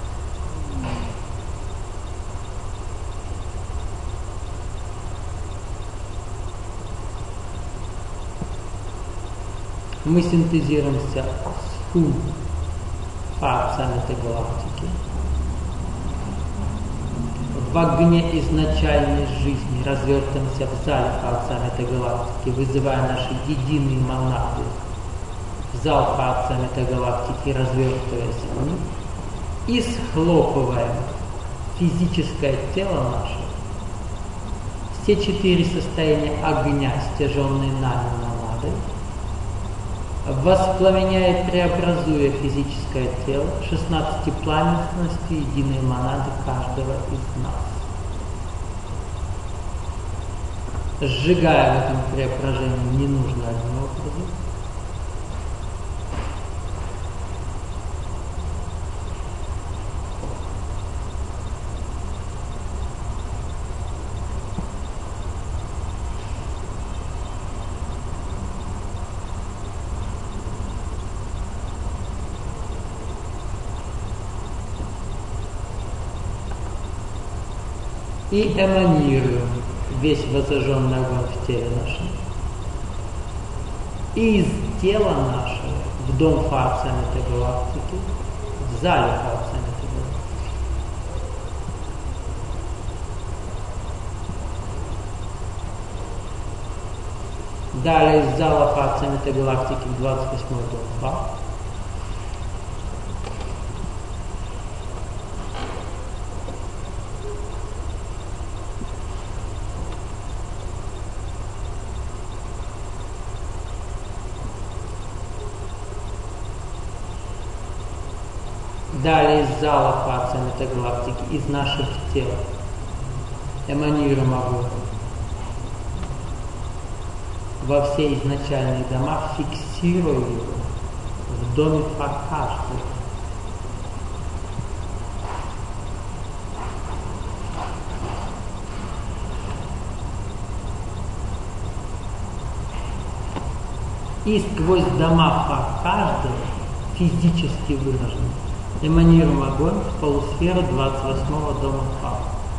мы синтезируемся с хум Отца Метагалактики в огне изначальной жизни, развертываемся в зале Отца Метагалактики, вызывая наши единые монады в зал Отца Метагалактики, развертываясь в них, и схлопываем физическое тело наше, все четыре состояния огня, стяженные нами монадой, воспламеняя и преобразуя физическое тело шестнадцатипламенностью единой монады каждого из нас, сжигая в этом преображении ненужные образы, и эманируем весь возжженный огонь в теле нашем. И из тела нашего в дом Отца Метагалактики, в зале Отца Метагалактики. Далее из зала Отца Метагалактики в двадцать восьмой дом Фа. Далее из зала Отца Метагалактики, из наших тел, эманируем огонь во все изначальные дома, фиксируя его в доме Фа каждого. И сквозь дома Фа каждого, физически выраженных, эманируем огонь в полусферу двадцать восьмого дома Фа.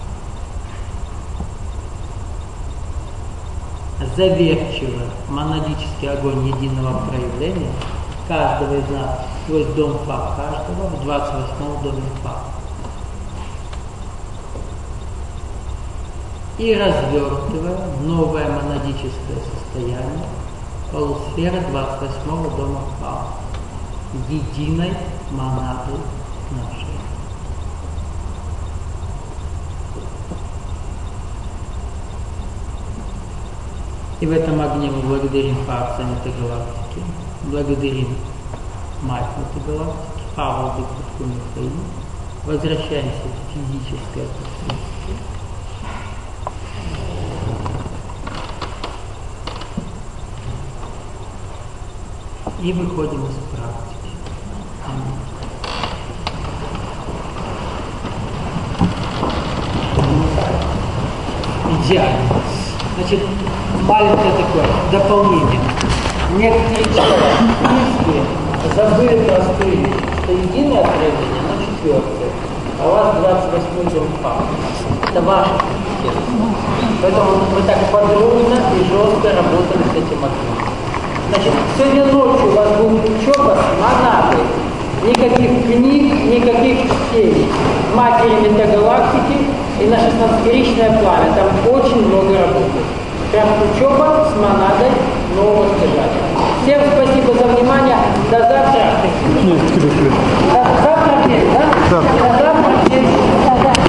Заверчивая монадический огонь единого проявления каждого из нас сквозь дом Фа каждого в двадцать восьмом доме Фа. И развертывая новое монадическое состояние полусферы двадцать восьмого дома Фа, единой монады нашей. И в этом огне мы благодарим Отца Метагалактики, благодарим Мать Метагалактики, Фа, Владыку Михаил, возвращаемся в физическое пространство. И выходим из практики. Идеально. Значит, маленькое такое дополнение. Некоторые человек забыли простую вещь, что единое отравление, оно четвертое, а у вас двадцать восьмой дом папы. Это ваше компетенция. Поэтому мы так подробно и жестко работали с этим ответом. Значит, сегодня ночью у вас будет учеба с монадой. Никаких книг, никаких чтений. Матери метагалактики и на шестнадцатикричное пламя. Там очень много работы. Прям учеба с монадой нового содержания. Всем спасибо за внимание. До завтра. До завтра, да? Да.